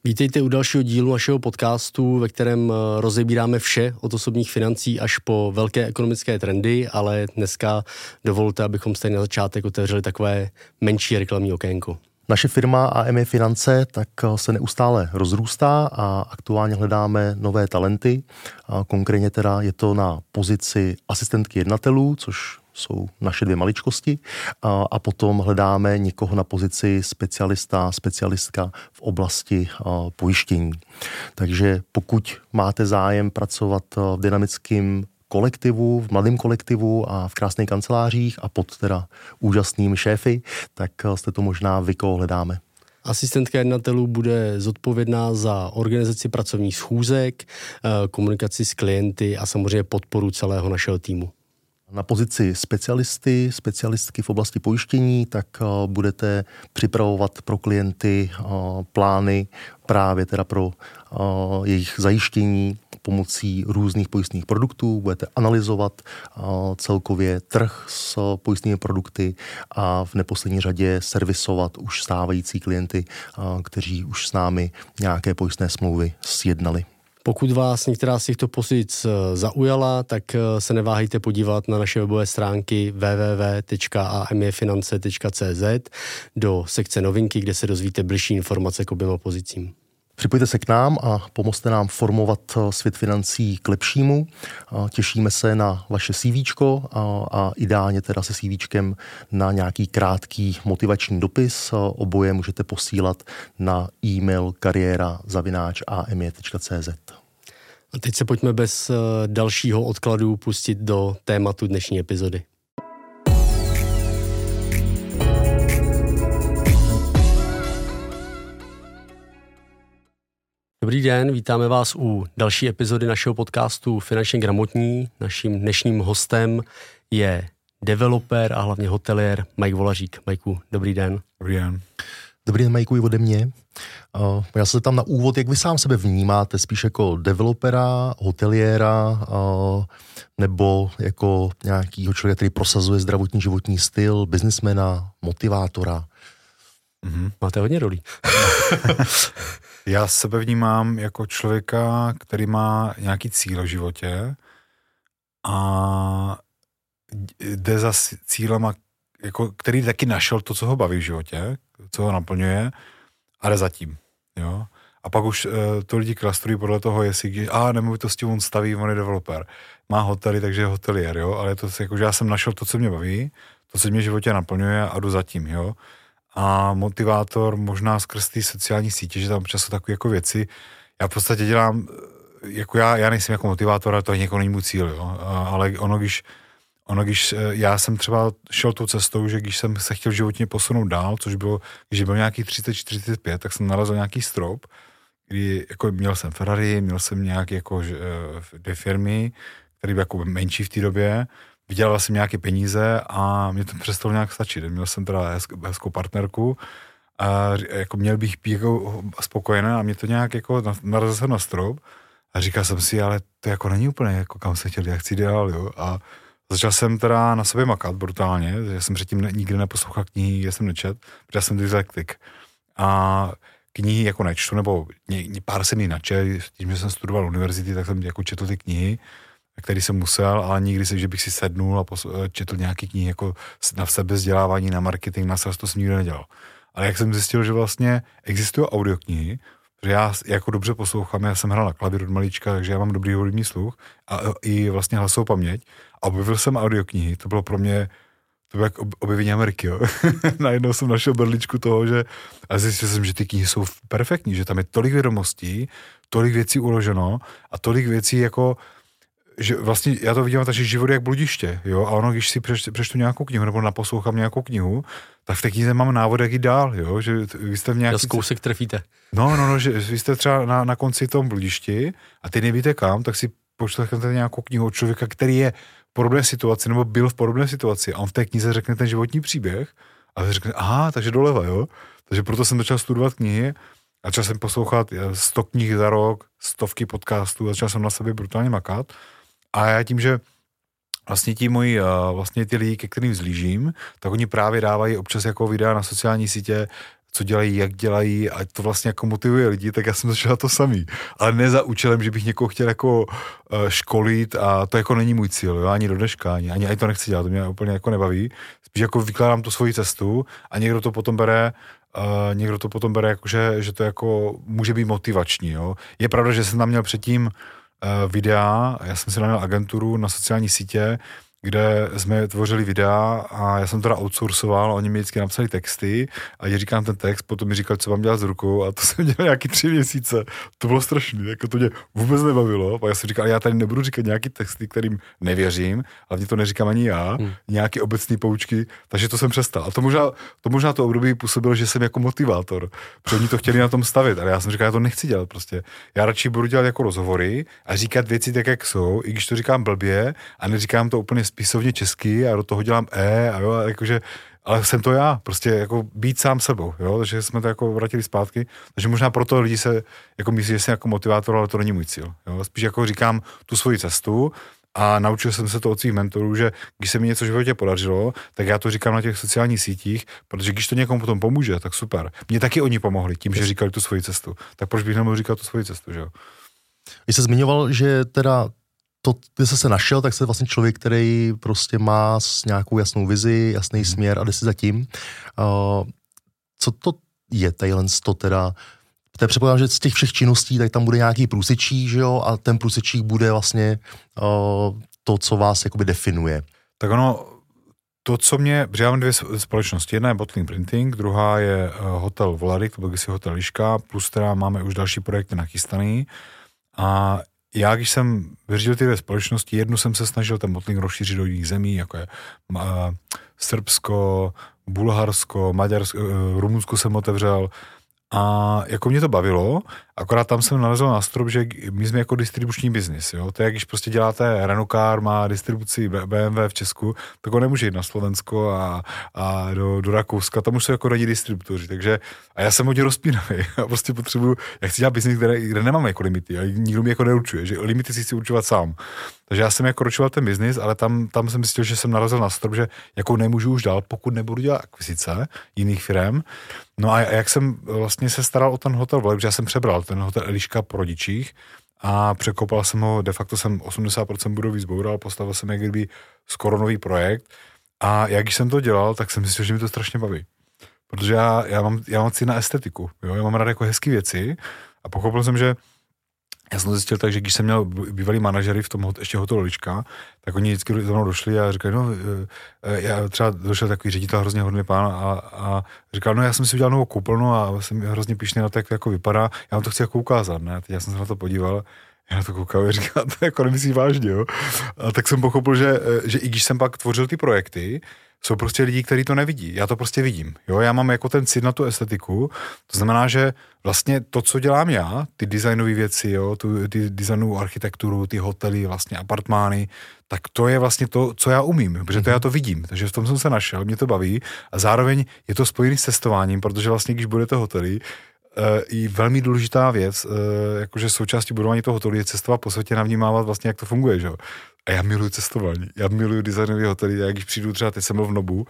Vítejte u dalšího dílu našeho podcastu, ve kterém rozebíráme vše od osobních financí až po velké ekonomické trendy, ale dneska dovolte, abychom stejně na začátek otevřeli takové menší reklamní okénko. Naše firma AME Finance tak se neustále rozrůstá a aktuálně hledáme nové talenty. Konkrétně teda je to na pozici asistentky jednatelů, což jsou naše 2 maličkosti, a potom hledáme někoho na pozici specialistka v oblasti pojištění. Takže pokud máte zájem pracovat v dynamickém kolektivu, v mladém kolektivu a v krásných kancelářích a pod teda úžasnými šéfy, tak jste to možná vy, koho hledáme. Asistentka jednatelů bude zodpovědná za organizaci pracovních schůzek, komunikaci s klienty a samozřejmě podporu celého našeho týmu. Na pozici specialistky v oblasti pojištění, tak budete připravovat pro klienty plány právě teda pro jejich zajištění pomocí různých pojistných produktů, budete analyzovat celkově trh s pojistnými produkty a v neposlední řadě servisovat už stávající klienty, kteří už s námi nějaké pojistné smlouvy sjednali. Pokud vás některá z těchto pozic zaujala, tak se neváhejte podívat na naše webové stránky www.amefinance.cz do sekce novinky, kde se dozvíte bližší informace k oběma pozicím. Připojte se k nám a pomozte nám formovat svět financí k lepšímu. Těšíme se na vaše CVčko a ideálně teda se CVčkem na nějaký krátký motivační dopis. Oboje můžete posílat na e-mail kariéra@ame.cz. A teď se pojďme bez dalšího odkladu pustit do tématu dnešní epizody. Dobrý den, vítáme vás u další epizody našeho podcastu Finančně gramotní. Naším dnešním hostem je developer a hlavně hotelier Mike Volařík. Majku, dobrý den. Dobrý den. Dobrý den, Majku, i ode mě. Já se tam na úvod, jak vy sám sebe vnímáte, spíš jako developera, hoteliéra, nebo jako nějakýho člověka, který prosazuje zdravotní životní styl, biznismena, motivátora? Máte hodně rolí. Já sebe vnímám jako člověka, který má nějaký cíl v životě a jde za cílema, jako, který taky našel to, co ho baví v životě, co ho naplňuje a jde za tím. Jo? A pak už to lidi klastrují podle toho, jestli nemovitosti on staví, on je developer. Má hotely, takže je hotelier, jo? Ale je to jako, že já jsem našel to, co mě baví, to, co mě v životě naplňuje a jdu za tím, jo. A motivátor možná skrz ty sociální sítě, že tam občas jsou takové jako věci. Já v podstatě dělám, jako já nejsem jako motivátor, ale to jako není můj cíl, jo. Ale když já jsem třeba šel tou cestou, že když jsem se chtěl životně posunout dál, což bylo, když byl nějaký 30-45, tak jsem narazil nějaký strop, kdy jako měl jsem Ferrari, měl jsem nějaké jako 2 firmy, které byly jako menší v té době, vydělal jsem nějaké peníze a mě to přestalo nějak stačit. Měl jsem teda hezkou partnerku a jako měl bych být jako spokojený a mě to nějak jako narazil jsem na strop a říkal jsem si, ale to jako není úplně jako kam se chtěl, jak chci dál, jo. A začal jsem teda na sobě makat brutálně, já jsem předtím nikdy neposlouchal knihy, já jsem nečet, protože jsem dyslektik. A knihy jako nečtu, nebo pár jsem jí načet, tím, že jsem studoval univerzity, tak jsem jako četl ty knihy, který jsem musel, ale nikdy se, že bych si sednul a četl nějaký knihy jako na sebevzdělávání, na marketing, na sales, to jsem nikdy nedělal. Ale jak jsem zjistil, že vlastně existují audioknihy, že já jako dobře poslouchám, já jsem hrál na klavír od malička, takže já mám dobrý hudební sluch a i vlastně hlasovou paměť a objevil jsem audioknihy, to bylo pro mě, to bylo jak objevení Ameriky, jo. Najednou jsem našel berličku toho, že a zjistil jsem, že ty knihy jsou perfektní, že tam je tolik vědomostí, tolik věcí uloženo a tolik věcí jako že vlastně já to vidím, takže život je jak bludiště, jo, a ono, když si přečtu nějakou knihu, nebo naposlouchám nějakou knihu, tak v té knize mám návod, jak jít dál, jo, že vy jste v nějaký... kousek trefíte. No, že vy jste třeba na konci tom bludišti a ty nevíte kam, tak si pošlete nějakou knihu od člověka, který je v podobné situaci, nebo byl v podobné situaci a on v té knize řekne ten životní příběh a vy řekne, aha, takže doleva, jo, takže proto jsem začal studovat knihy a začal jsem poslouchat 100 knih za rok, 100 podcastů, začal jsem na sobě brutálně makat. A já tím, že vlastně ti moji, vlastně ty lidi, ke kterým vzlížím, tak oni právě dávají občas jako videa na sociální sítě, co dělají, jak dělají a to vlastně jako motivuje lidi, tak já jsem začal to samý. Ale ne za účelem, že bych někoho chtěl jako školit a to jako není můj cíl, jo? Ani do dneška, ani to nechci dělat, to mě úplně jako nebaví. Spíš jako vykládám tu svoji cestu a někdo to potom bere jako, že to jako může být motivační, jo. Je pravda, že jsem tam měl předtím videa, já jsem si naměl agenturu na sociální sítě, kde jsme tvořili videa a já jsem teda outsourcoval, oni mi vždycky napsali texty a když říkám ten text, potom mi říkali, co mám dělat s rukou a to jsem dělal nějaký 3 měsíce. To bylo strašný, jako to mě vůbec nebavilo. A já jsem říkal, já tady nebudu říkat nějaký texty, kterým nevěřím, hlavně to neříkám ani já, nějaký obecný poučky, takže to jsem přestal. A to možná to období působilo, že jsem jako motivátor, protože oni to chtěli na tom stavit, ale já jsem říkal, já to nechci dělat prostě. Já radši budu dělat jako rozhovory a říkat věci tak, jak jsou, i když to říkám blbě a neříkám to úplně spisovně česky a do toho dělám a jo, jakože, ale jsem to já, prostě jako být sám sebou, jo, takže jsme to jako vrátili zpátky, takže možná proto lidi se jako myslí, že jsem jako motivátor, ale to není můj cíl, jo, spíš jako říkám tu svoji cestu a naučil jsem se to od svých mentorů, že když se mi něco v životě podařilo, tak já to říkám na těch sociálních sítích, protože když to někomu potom pomůže, tak super. Mně taky oni pomohli tím, že říkali tu svoji cestu, tak proč bych nemohl říkat tu svoji cestu, že jo. Když jsi zmiňoval, že teda to, když jsi se našel, tak jsi vlastně člověk, který prostě má nějakou jasnou vizi, jasný směr a jde si za tím. Co to je to teda? To je předpokládám, že z těch všech činností, tak tam bude nějaký průsečík, že jo? A ten průsečík bude vlastně to, co vás jakoby definuje. Tak ono, to, co mě, protože já mám 2 společnosti, jedna je Bottling Printing, druhá je hotel Volarik, to byl kdysi hotel Liška, plus teda máme už další projekty nachystaný a já, když jsem vyřídil ty 2 společnosti, jednu jsem se snažil ten bottling rozšířit do jiných zemí, jako je Srbsko, Bulharsko, Maďarsko, Rumunsko jsem otevřel a jako mě to bavilo, akorát tam jsem nalezl na strop, že my jsme jako distribuční biznis, jo, to je, když prostě děláte Renault Car, má distribuci BMW v Česku, tak ho nemůže jít na Slovensko a do Rakouska, tam už jsou jako radí distributoři, takže a já jsem hodně rozpínavý, já prostě potřebuju, já chci dělat biznis, kde nemám jako limity, a nikdo mi jako neurčuje, že limity si chci určovat sám, takže já jsem jako ročoval ten biznis, ale tam jsem zjistil, že jsem narazil na strop, že jako nemůžu už dál, pokud nebudu dělat akvizice jiných firem. No a jak jsem vlastně se staral o ten hotel Volarik, protože já jsem přebral ten hotel Eliška po rodičích a překopal jsem ho, de facto jsem 80% budovy zboural, postavil jsem jak kdyby skoro nový projekt a jak když jsem to dělal, tak jsem zjistil, že mi to strašně baví. Protože já mám cít na estetiku, jo? Já mám rád jako hezký věci a pochopil jsem, že já jsem to zjistil tak, že když jsem měl bývalý manažery v tom ještě hotelu Liška, tak oni vždycky za mnou došli a říkali, no, já třeba došel takový ředitel, hrozně hodný pán a říkal, no já jsem si udělal novou koupelnu a jsem hrozně pyšný na to, jak to jako vypadá, já vám to chci jako ukázat, ne, teď já jsem se na to podíval, já na to koukal a říkal, to jako nemyslí vážně, jo. A tak jsem pochopil, že i když jsem pak tvořil ty projekty, jsou prostě lidi, kteří to nevidí. Já to prostě vidím. Jo? Já mám jako ten cit na tu estetiku. To znamená, že vlastně to, co dělám já, ty designové věci, jo? Ty designovou architekturu, ty hotely, vlastně apartmány, tak to je vlastně to, co já umím, protože to já to vidím. Takže v tom jsem se našel, mě to baví a zároveň je to spojený s cestováním, protože vlastně, když budete hotely, i velmi důležitá věc, jakože součástí budování toho hotelu je cestovat po světě, navnímávat vlastně, jak to funguje, že jo. A já miluji cestování, já miluji designové hotely, já když přijdu třeba, teď jsem byl v Nobu,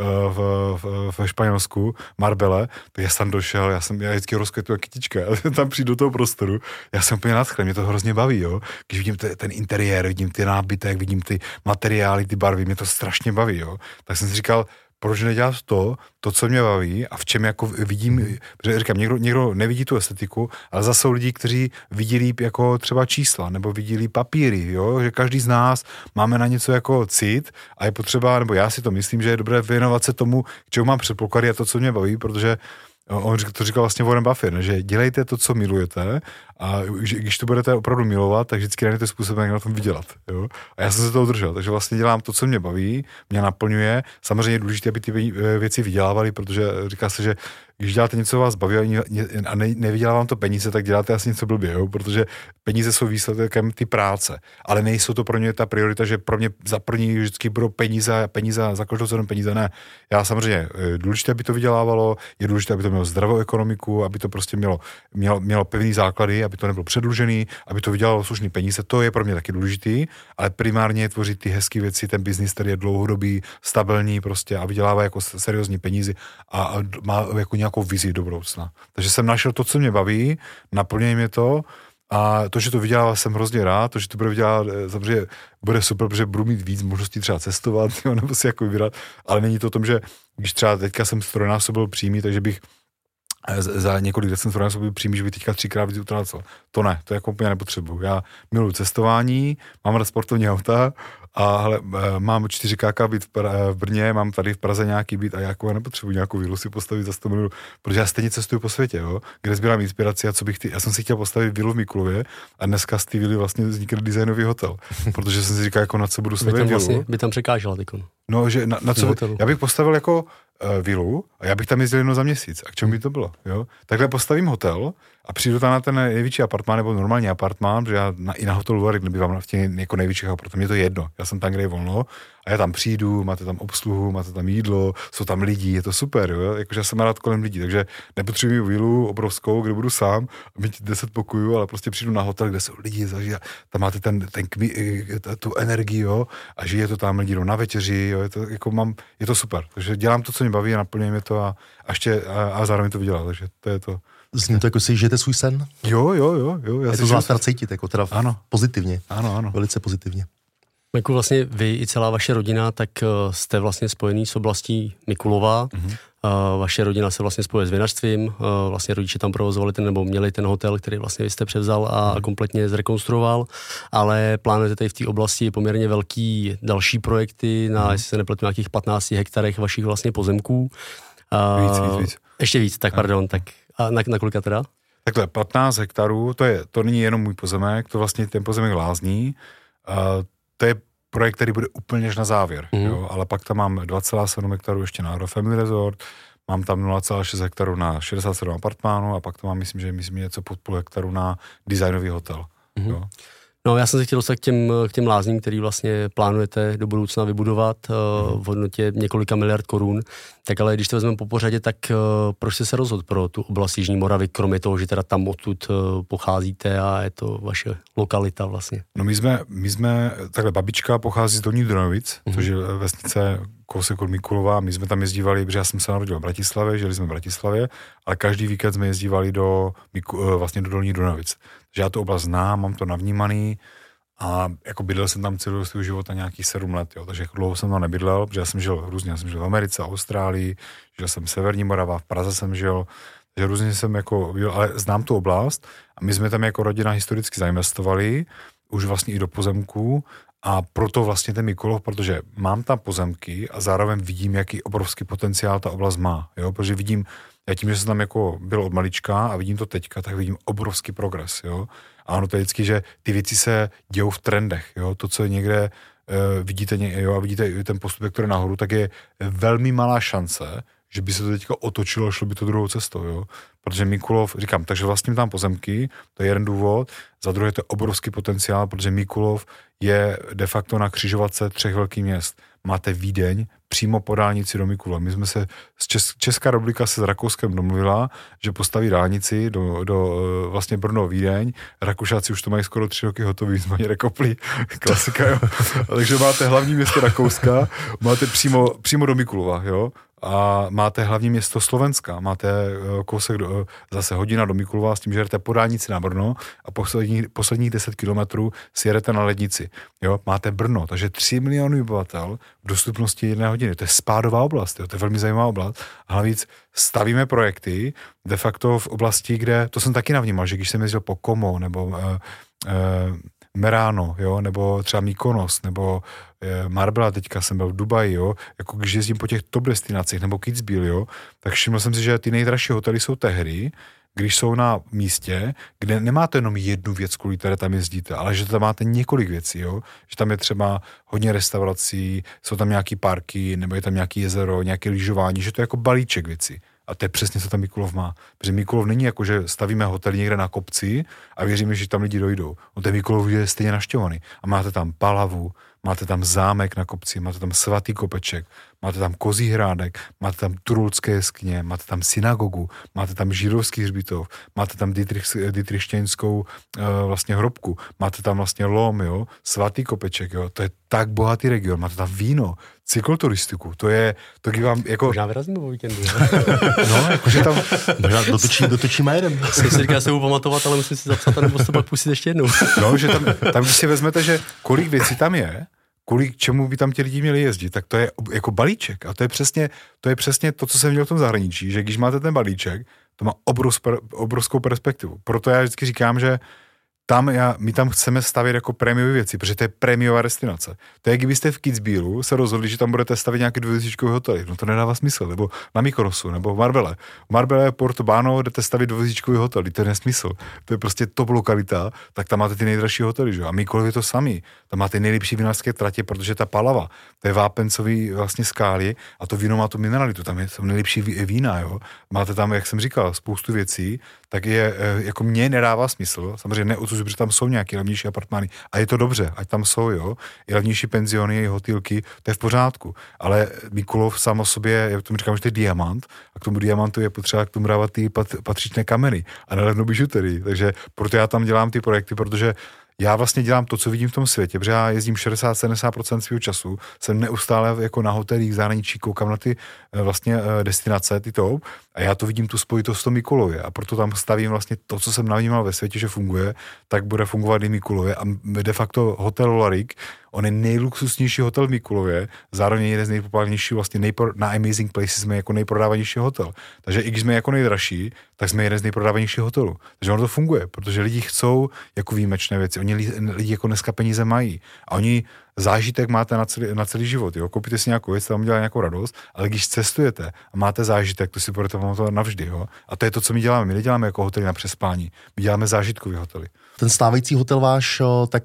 ve Španělsku, Marbelle, tak já jsem tam došel, já vždycky rozkvětu jak kytička, já tam přijdu do toho prostoru, já jsem úplně nadchlen, mě to hrozně baví, jo. Když vidím ten interiér, vidím ty nábytek, vidím ty materiály, ty barvy, mě to strašně baví, jo. Tak jsem si říkal, proč nedělat to, co mě baví a v čem jako vidím, protože říkám, někdo nevidí tu estetiku, ale zase jsou lidi, kteří vidí líp jako třeba čísla, nebo vidí líp papíry, jo, že každý z nás máme na něco jako cit a je potřeba, nebo já si to myslím, že je dobré věnovat se tomu, k čemu mám předpoklady a to, co mě baví, protože on to říkal vlastně Warren Buffett, že dělejte to, co milujete a když to budete opravdu milovat, tak vždycky najdete způsob, jak na tom vydělat. Jo? A já jsem se toho držel, takže vlastně dělám to, co mě baví, mě naplňuje. Samozřejmě je důležité, aby ty věci vydělávaly, protože říká se, že když děláte něco, co vás baví a nevydělá vám to peníze, tak děláte asi něco blbě, jo? Protože peníze jsou výsledkem ty práce, ale nejsou to pro mě ta priorita, že pro mě za první vždycky budou peníze za každou cenu peníze, ne. Já samozřejmě, důležité, aby to vydělávalo, je důležité, aby to mělo zdravou ekonomiku, aby to prostě mělo pevný základy, aby to nebylo předlužený, aby to vydělalo slušný peníze, to je pro mě taky důležitý, ale primárně je tvořit ty hezké věci, ten biznis, který je dlouhodobý, stabilní prostě a vydělává jako seriózní peníze a má jako nějakou vizi do budoucna. Takže jsem našel to, co mě baví, naplňuje mě to a to, že to vydělává, jsem hrozně rád, to, že to bude vydělávat, samozřejmě bude super, protože budu mít víc možností třeba cestovat, jo, nebo si jako vybírat, ale není to o tom, že když třeba teďka jsem strojnásobil příjmy, takže bych za několik let jsem strojnásobil příjmy, že bych teďka 3krát víc utrácel. To ne, to jako úplně nepotřebuju. Já miluji cestování, mám rád sportovní auta a hele, mám 4 byt v Brně, mám tady v Praze nějaký byt a já nepotřebuji nějakou vilu si postavit za 100 milionů, protože já stejně cestuju po světě, jo, kde sbírám inspiraci a co bych já jsem si chtěl postavit vilu v Mikulově a dneska z té vily vlastně vznikl designový hotel, protože jsem si říkal, jako na co budu stavět vilu. Vlastně by tam překážela tykon. No, že na co, já bych postavil jako vilu a já bych tam jezdil jednou za měsíc. A k čemu by to bylo? Jo? Takhle postavím hotel a přijdu tam na ten největší apartmán nebo normální apartmán, protože já i na hotelu Lorik nebývám v těch jako největších apartmánech, mě to je jedno. Já jsem tam, kde je volno a já tam přijdu, máte tam obsluhu, máte tam jídlo, jsou tam lidi, je to super, jo? Jakože já jsem rád kolem lidí, takže nepotřebuji vilu obrovskou, kde budu sám, mít 10 pokojů, ale prostě přijdu na hotel, kde jsou lidi, tam máte tu energii, jo? A žije to tam lidi, na večeři, jo? Je to super, takže dělám to, co mě baví a naplňuje mě to a zároveň to vydělám, takže to je to. Zní to, jako si žijete svůj sen? Jo. Já je to z vás teda cítit, jako teda ano. Pozitivně. Ano. Velice pozitivně. Jako vlastně vy i celá vaše rodina, tak jste vlastně spojený s oblastí Mikulova. Mm-hmm. Vaše rodina se vlastně spojuje s vinařstvím. Vlastně rodiče tam provozovali nebo měli ten hotel, který vlastně vy jste převzal a kompletně zrekonstruoval. Ale plánujete tady v té oblasti poměrně velký další projekty na, jestli se nepletu, nějakých 15 hektarech vašich vlastně pozemků. Víc. Ještě víc, tak pardon. Tak a na kolika teda? Takhle, 15 hektarů, to není jenom můj pozemek, to vlastně ten pozemek Lázní. To je projekt, který bude úplně až na závěr, jo? Ale pak tam mám 2,7 hektarů ještě na Agrofamily Resort, mám tam 0,6 hektarů na 67 apartmánů a pak to mám, myslím, že něco pod půl hektaru na designový hotel. Jo? No, já jsem se chtěl dostat k těm lázním, který vlastně plánujete do budoucna vybudovat v hodnotě několika miliard korun. Tak ale když to vezmeme po pořadě, tak proč jste se rozhodl pro tu oblast Jižní Moravy, kromě toho, že teda tam odtud pocházíte a je to vaše lokalita vlastně? No my jsme takhle, babička pochází z Dolních Dronovic, což je vesnice kousek od Mikulova. My jsme tam jezdívali, protože já jsem se narodil v Bratislavě, žili jsme v Bratislavě, ale každý víkend jsme jezdívali vlastně do Dolních Dronovic. Takže já tu oblast znám, mám to navnímaný a jako bydlel jsem tam celou svého života nějakých 7 let, jo. Takže jako dlouho jsem tam nebydlel, protože já jsem žil různě, já jsem žil v Americe, Austrálii, žil jsem v Severní Morava, v Praze jsem žil, takže různě jsem jako, ale znám tu oblast a my jsme tam jako rodina historicky zainvestovali, už vlastně i do pozemků a proto vlastně ten Mikulov, protože mám tam pozemky a zároveň vidím, jaký obrovský potenciál ta oblast má, jo, protože vidím, já tím, že jsem tam jako byl od malička a vidím to teďka, tak vidím obrovský progres, jo. A ono to je vždycky, že ty věci se dějou v trendech, jo. To, co někde vidíte, jo, a vidíte ten postup, který je nahoru, tak je velmi malá šance, že by se to teďka otočilo a šlo by to druhou cestou, jo. Protože Mikulov, říkám, takže vlastním tam pozemky, to je jeden důvod, za druhé to je obrovský potenciál, protože Mikulov je de facto na křižovatce 3 velkých měst. Máte Vídeň, přímo po dálnici do Mikulova. My jsme se, Česká republika se s Rakouskem domluvila, že postaví dálnici do vlastně Brno-Vídeň. Rakušáci už to mají skoro 3 roky hotový, jsme rekopli, klasika, jo. Takže máte hlavní město Rakouska, máte přímo do Mikulova, jo. A máte hlavní město Slovenska, máte kousek zase hodina do Mikulova s tím, že jdete po dálnici na Brno a posledních 10 kilometrů si jedete na lednici. Jo? Máte Brno, takže 3 miliony obyvatel v dostupnosti 1 hodiny. To je spádová oblast, jo? To je velmi zajímavá oblast. A navíc stavíme projekty de facto v oblasti, kde, to jsem taky navnímal, že když jsem jezdil po Como nebo Merano, jo, nebo třeba Mykonos, nebo Marbella, teďka jsem byl v Dubaji, jo, jako když jezdím po těch top destinacích, nebo Kitzbühel, jo, tak všiml jsem si, že ty nejdražší hotely jsou tehdy, když jsou na místě, kde nemáte jenom jednu věc, kvůli které tam jezdíte, ale že tam máte několik věcí, jo, že tam je třeba hodně restaurací, jsou tam nějaký parky, nebo je tam nějaký jezero, nějaké lyžování, že to je jako balíček věcí. A to je přesně, co tam Mikulov má. Protože Mikulov není jako, že stavíme hotel někde na kopci a věříme, že tam lidi dojdou. No ten Mikulov je stejně naštěvovaný. A máte tam Palavu, máte tam zámek na kopci, máte tam svatý kopeček, máte tam kozí hrádek, máte tam turulské jeskyně, máte tam synagogu, máte tam židovský hřbitov, máte tam dietrichštejnskou vlastně hrobku, máte tam vlastně lom, jo, svatý kopeček, jo, to je tak bohatý region, máte tam víno, cykloturistiku. To vám jako... Možná vyrazíme o víkendu. No, jakože tam... Možná dotočí majerem. Jsem si říkal, se budu pamatovat, ale musím si zapsat, nebo to pak pustit ještě jednou. No, že tam když si vezmete, že kolik věcí tam je, kolik čemu by tam ti lidi měli jezdit, tak to je jako balíček. A to je přesně to, co jsem měl v tom zahraničí, že když máte ten balíček, to má obrovskou perspektivu. Proto já vždycky říkám, že my tam chceme stavět jako prémiové věci, protože to je prémiová destinace. To je, kdybyste v Kitzbühelu se rozhodli, že tam budete stavět nějaké dvojhvězdičkové hotely. No to nedává smysl. Nebo na Mykonosu, nebo v Marbelle. V Marbelle, Portobano, jdete stavět dvojhvězdičkové hotely. To je nesmysl. To je prostě top lokalita, tak tam máte ty nejdražší hotely, že? A Mykolov je to samý. Tam máte nejlepší vinařské tratě, protože ta Palava, to je vápencový vlastně skály a to víno má tu mineralitu. Tam jsou nejlepší vína, jo. Máte tam, jak jsem říkal, spoustu věcí, tak je, jako mně nedává smysl, samozřejmě neodsuzuji, protože tam jsou nějaké levnější apartmány a je to dobře, ať tam jsou, jo, i levnější penziony, i hotýlky, to je v pořádku, ale Mykolov sám o sobě, já tomu říkám, že to je diamant a k tomu diamantu je potřeba k tomu dávat ty patřičné kameny a nelevnou bižuterii, takže proto já tam dělám ty projekty, protože já vlastně dělám to, co vidím v tom světě, protože já jezdím 60-70% svého času, jsem neustále jako na hotelích zahraničí, koukám na ty vlastně destinace, ty top, a já to vidím tu spojitost v tom Mykolově a proto tam stavím vlastně to, co jsem navnímal ve světě, že funguje, tak bude fungovat i Mykolově a de facto hotel Larik, on je nejluxusnější hotel v Mykolově, zároveň jeden z nejpopulárnějších vlastně na Amazing Places jsme jako nejprodávanější hotel. Takže i když jsme jako nejdražší, tak jsme jeden z nejprodávanějších hotelů. Takže ono to funguje, protože lidi chcou jako výjimečné věci. Oni lidi jako dneska peníze mají. A oni zážitek máte na celý život. Jo? Koupíte si nějakou věc, tam dělá nějakou radost, ale když cestujete a máte zážitek, to si budete pamatovat navždy. Jo? A to je to, co my děláme. My neděláme jako hotely na přespání. My děláme zážitkový hotely. Ten stávající hotel váš, tak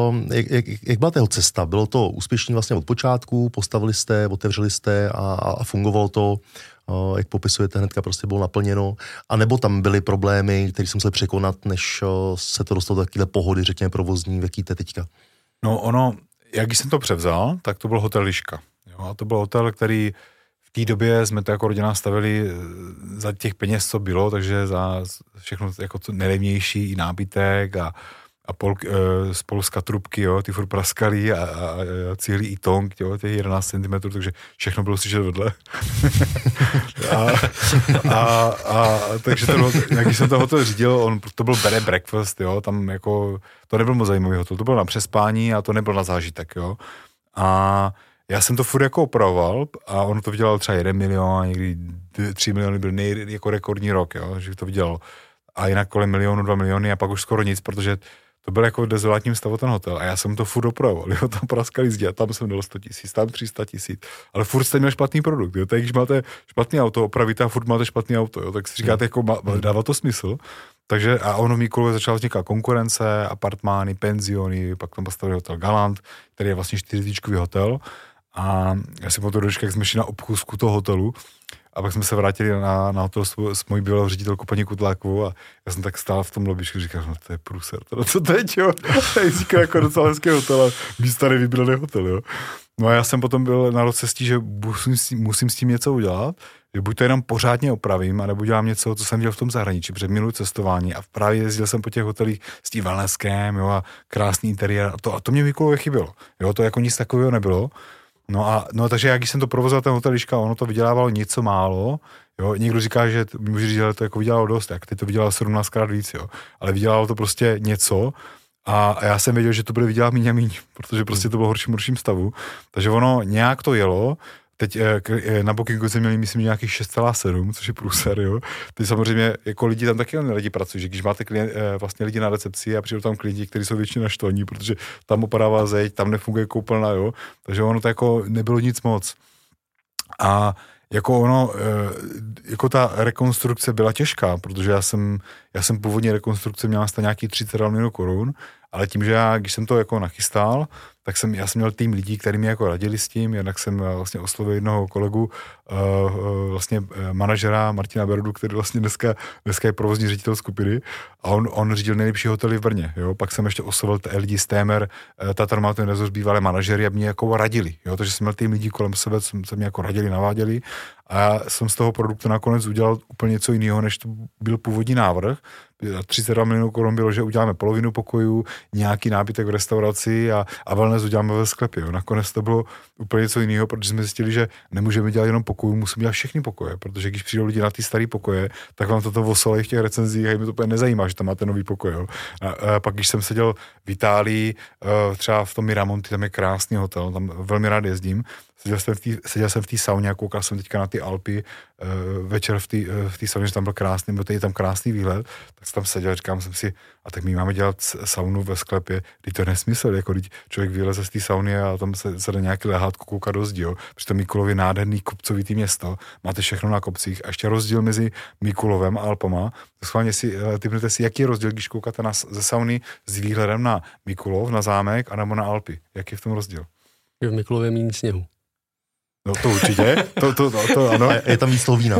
jak byla tého cesta? Bylo to úspěšný vlastně od počátku, postavili jste, otevřeli jste a fungovalo to, jak popisujete, hnedka prostě bylo naplněno, a nebo tam byly problémy, které jsem musel překonat, než se to dostalo do takové pohody, řekněme, provozní, v jaký teďka? No jak jsem to převzal, tak to byl hotel Liška. Jo? A to byl hotel, který v té době jsme to jako rodina stavili za těch peněz, co bylo, takže za všechno jako to nejlevnější, i nábytek a z Polska trubky, jo, ty furt praskaly a cílí i tong, jo, těch 11 cm, takže všechno bylo slyšet vedle. Takže to bylo, když jsem to hotel řídil, to byl bed and breakfast, jo, tam jako, to nebyl moc zajímavý hotel, to bylo na přespání a to nebyl na zážitek, jo. A já jsem to furt jako opravoval a ono to vydělalo třeba 1 milion, někdy 3 miliony byl jako rekordní rok, jo, že to vydělalo. A jinak kolem 1 milionu, 2 miliony a pak už skoro nic, protože to byl jako v dezolátním stavu ten hotel a já jsem to furt opravoval, jo, tam praskali zdi a tam jsem dal 100 000, tam 300 000, ale furt jste měl špatný produkt, jo, tak když máte špatný auto, opravíte a furt máte špatný auto, jo, tak si říkáte, jako dává to smysl. Takže a ono v Mykolově začala vznikat konkurence, apartmány, penziony, pak tam postavili hotel Galant, který je vlastně 4hvězdičkový hotel a já si potom dočkal, jak jsme šli na obchůzku toho hotelu a pak jsme se vrátili na hotel s mojí bývalou ředitelkou paní Kutlákovou a já jsem tak stál v tom lobičku a říkal, no to je průser, co teď, jo? A říkal jako docela hezký hotel a místa nevybílený hotel, jo? No a já jsem potom byl na cestě, že musím s tím něco udělat, že buď to jenom pořádně opravím, anebo dělám něco, co jsem dělal v tom zahraničí, protože miluji cestování a právě jezdil jsem po těch hotelích s tím wellnesskem, jo, a krásný interiér a to mě v Mykolově chybělo, jo, to jako nic takového nebylo. No takže jak jsem to provozoval ten hotel Liška, ono to vydělávalo něco málo, jo, někdo říká, že může říct, že to jako vydělalo dost, jak teď to vydělalo 17krát víc, jo, ale vydělalo to prostě něco a já jsem věděl, že to bude vydělat míň a míň, protože prostě to bylo horším stavu, takže ono nějak to jelo. Teď na Bookingu jsem měli, myslím, nějakých 6,7, což je průser, jo. Teď samozřejmě jako lidi tam taky lidi pracují, že když máte vlastně lidi na recepci a přijdou tam klienti, kteří jsou většinou naštvaní, protože tam opadává zeď, tam nefunguje koupelna, jo. Takže ono to jako nebylo nic moc. A jako ono, jako ta rekonstrukce byla těžká, protože já jsem původně rekonstrukce měla stát nějaký 30 milionů korun, ale tím, že když jsem to jako nachystal, tak já jsem měl tým lidí, kteří mi jako radili s tím, jednak jsem vlastně oslovil jednoho kolegu, vlastně manažera Martina Berudu, který vlastně dneska je provozní ředitel skupiny a on řídil nejlepší hotely v Brně, jo, pak jsem ještě oslovil lidi z Témer, Tatar Mountain Resort, bývalé manažery a mě jako radili, jo, takže jsem měl tým lidí kolem sebe, co mě jako radili, naváděli A já jsem z toho produktu nakonec udělal úplně něco jiného, než to byl původní návrh. 32 milionů korun bylo, že uděláme polovinu pokojů, nějaký nábytek v restauraci a wellness uděláme ve sklepě. Jo. Nakonec to bylo úplně něco jiného, protože jsme zjistili, že nemůžeme dělat jenom pokojů, musíme dělat všechny pokoje, protože když přijdou lidi na ty staré pokoje, tak vám toto vosolej v těch recenzích a jim to úplně nezajímá, že tam máte nový pokoj. Jo. A pak, když jsem seděl v Itálii, třeba v tom Miramonti, tam je krásný hotel, tam velmi rád jezdím, seděl jsem v té sauně a koukal jsem teďka na ty Alpy večer v té sauně, že tam byl krásný, byl tady tam krásný výhled, tak jsem tam seděl, říkám jsem si, a tak my máme dělat saunu ve sklepě, když to je nesmysl, jako když člověk vyleze z té sauny a tam se jde nějaký lehátko koukat rozdíl, protože to Mikulově nádherný kopcovitý město, máte všechno na kopcích a ještě rozdíl mezi Mikulovem a Alpama, schválně si typnete si, jaký je rozdíl, když koukáte ze sauny s výhledem na Mikulov, na zámek a nebo na Alpy, jaký je v tom rozdíl? Je v Mikulově méně sněhu. No to určitě, to ano. Je tam víc slovína.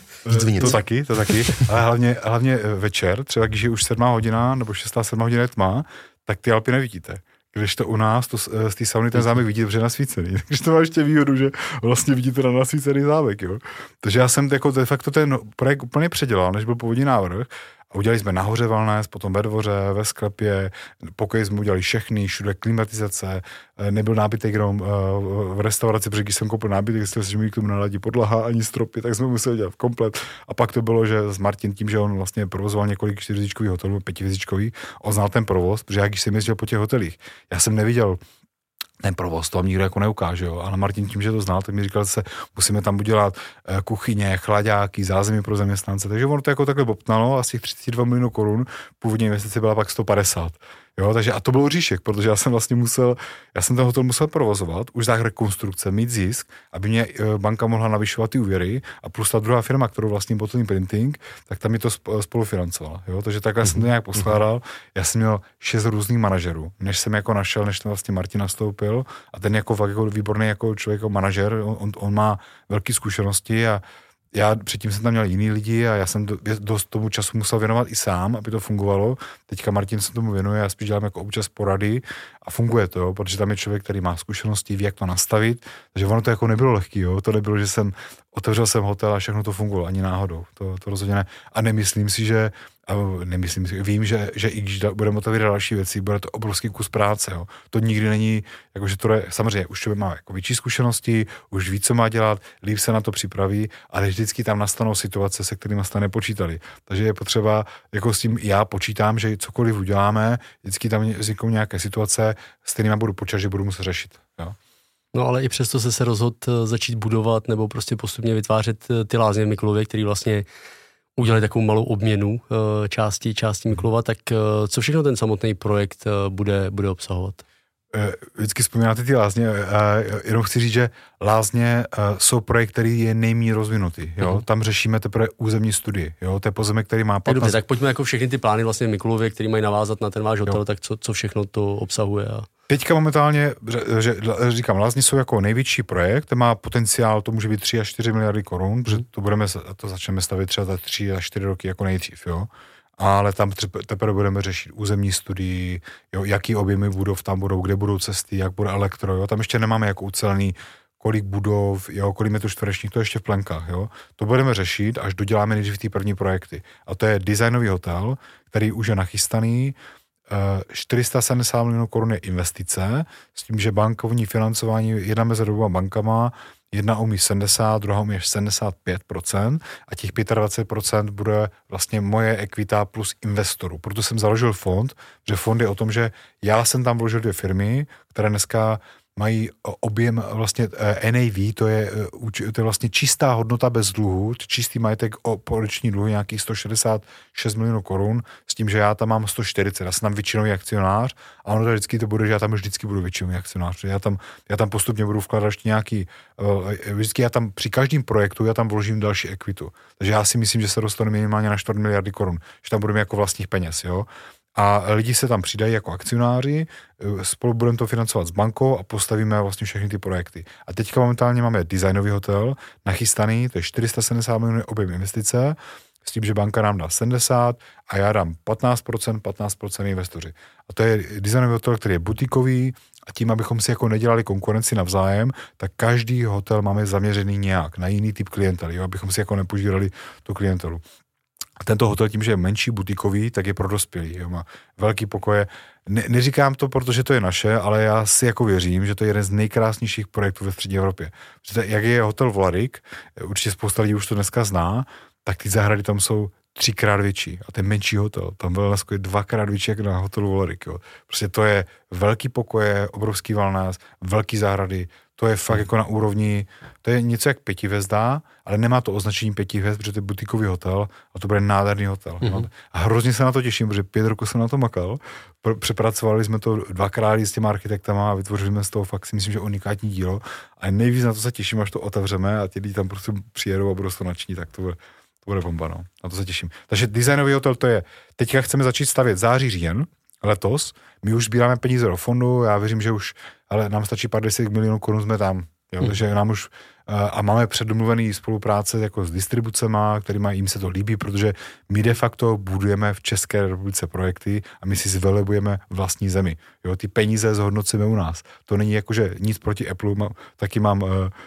To taky, ale hlavně večer, třeba když je už 7 hodina nebo 6-7 hodina tma, tak ty Alpy nevidíte. Když to u nás, z té sauny ten zámek vidíte, protože je nasvícený. Takže to má ještě výhodu, že vlastně vidíte na nasvícený zámek. Jo. Takže já jsem jako de facto ten projekt úplně předělal, než byl původní návrh. A udělali jsme nahoře wellness, potom ve dvoře, ve sklepě, pokoji jsme udělali všechny, všude klimatizace, nebyl nábytek jenom v restauraci, protože když jsem koupil nábytek, zjistil jsem, že mi k tomu naladí podlaha ani stropy, tak jsme museli dělat komplet. A pak to bylo, že s Martin tím, že on vlastně provozoval několik 4hvězdičkových hotelů, 5hvězdičkových, on znal ten provoz, protože já když jsem jezdil po těch hotelích, já jsem neviděl ten provoz, to vám nikdo jako neukáže, jo. Ale Martin tím, že to znal, tak mi říkal, že musíme tam udělat kuchyně, chlaďáky, zázemí pro zaměstnance. Takže ono to jako takhle bobtnalo a z těch 32 milionů korun původní investice byla pak 150. Jo, takže a to byl říšek, protože já jsem ten hotel musel provozovat, už za rekonstrukce, mít zisk, aby mě banka mohla navyšovat ty úvěry a plus ta druhá firma, kterou vlastním Bottling Printing, tak tam mi to spolufinancovala. Jo, takže takhle jsem to nějak poskládal. Já jsem měl 6 různých manažerů, než jsem jako našel, než ten vlastně Martin nastoupil a ten jako výborný jako člověk, jako manažer, on má velké zkušenosti a já předtím jsem tam měl jiný lidi a já jsem dost tomu času musel věnovat i sám, aby to fungovalo. Teďka Martin se tomu věnuje, já spíš dělám jako občas porady a funguje to, jo, protože tam je člověk, který má zkušenosti, ví, jak to nastavit. Takže ono to jako nebylo lehký, jo. To nebylo, že otevřel jsem hotel a všechno to fungovalo, ani náhodou. To rozhodně ne. A vím, že i když budeme otevírat další věci, bude to obrovský kus práce. Jo. To nikdy není, jakože to je, samozřejmě už člověk má jako větší zkušenosti, už ví, co má dělat, líp se na to připraví, ale vždycky tam nastanou situace, se kterými jste nepočítali. Takže je potřeba, jako s tím já počítám, že cokoliv uděláme, vždycky tam vzniknou nějaké situace, s kterými budu počítat, že budu muset řešit. Jo. No ale i přesto se rozhodl začít budovat nebo prostě postupně vytvářet ty lázně v Mikulově, který vlastně udělali takovou malou obměnu části Mikulova, tak co všechno ten samotný projekt bude obsahovat? Vždycky vzpomínáte ty lázně, jenom chci říct, že lázně jsou projekt, který je nejméně rozvinutý, jo? Tam řešíme teprve územní studii, jo? To je pozemek, který má 15... Dobře, tak pojďme jako všechny ty plány vlastně v Mikulově, který mají navázat na ten váš hotel, tak co všechno to obsahuje? Teďka momentálně, že říkám, lázně jsou jako největší projekt, ten má potenciál, to může být 3 až 4 miliardy korun, protože to začneme stavět třeba za 3 až 4 roky jako nejdřív, jo. Ale tam teprve budeme řešit územní studii, jo, jaký objemy budov tam budou, kde budou cesty, jak bude elektro, jo. Tam ještě nemáme jako ucelený, kolik budov, jo, kolik metrů čtverečních, to je ještě v plenkách, jo. To budeme řešit, až doděláme nejdřív ty první projekty. A to je designový hotel, který už je nachystaný, 470 milionů korun je investice, s tím, že bankovní financování, jedna mezi dvěma bankama, jedna umí 70, druhá umí 75% a těch 25% bude vlastně moje ekvita plus investorů. Proto jsem založil fond, že fond je o tom, že já jsem tam vložil 2 firmy, které dneska mají objem vlastně NAV, to je vlastně čistá hodnota bez dluhu, čistý majetek o poroční dluhy nějakých 166 milionů korun, s tím, že já tam mám 140, já jsem tam většinový akcionář a ono to vždycky to bude, že já tam vždycky budu většinový akcionář, já tam postupně budu vkládat ještě nějaký, vždycky já tam při každém projektu já tam vložím další ekvitu, takže já si myslím, že se dostanu minimálně na 4 miliardy korun, že tam budeme jako vlastních peněz, jo. A lidi se tam přidají jako akcionáři, spolu budeme to financovat s bankou a postavíme vlastně všechny ty projekty. A teďka momentálně máme designový hotel nachystaný, to je 470 milionů objem investice, s tím, že banka nám dá 70 a já dám 15% investoři. A to je designový hotel, který je butikový, a tím, abychom si jako nedělali konkurenci navzájem, tak každý hotel máme zaměřený nějak na jiný typ klientely, jo, abychom si jako nepožírali tu klientelu. A tento hotel tím, že je menší, butikový, tak je pro dospělí. Jo, má velký pokoje. Neříkám to, protože to je naše, ale já si jako věřím, že to je jeden z nejkrásnějších projektů ve střední Evropě. Protože jak je hotel Volarik, určitě spousta lidí už to dneska zná, tak ty zahrady tam jsou 3x větší. A ten menší hotel, tam wellnessko je 2x větší jak na hotelu Volarik. Jo. Prostě to je velký pokoje, obrovský wellness, velký zahrady. To je fakt jako na úrovni, to je něco jak 5 hvězdá, ale nemá to označení 5 hvězd, protože to je butikový hotel a to bude nádherný hotel. Mm-hmm. A hrozně se na to těším, protože 5 roků jsem na to makal. Přepracovali jsme to 2x s těma architektama a vytvořili jsme z toho fakt si myslím, že unikátní dílo. A nejvíc na to se těším, až to otevřeme a ti lidi tam prostě přijedou a budou to nadšení, tak to bude bomba, no. Na to se těším. Takže designový hotel to je, teďka chceme začít stavět září, říjen, letos. My už sbíráme peníze do fondu, já věřím, že už, ale nám stačí pár 10 milionů korun, jsme tam. Jo, takže nám už, a máme předdomluvený spolupráce jako s distribucema, kterýma jim se to líbí, protože my de facto budujeme v České republice projekty a my si zvelebujeme vlastní zemi. Jo, ty peníze zhodnocíme u nás. To není jako, že nic proti Apple, taky mám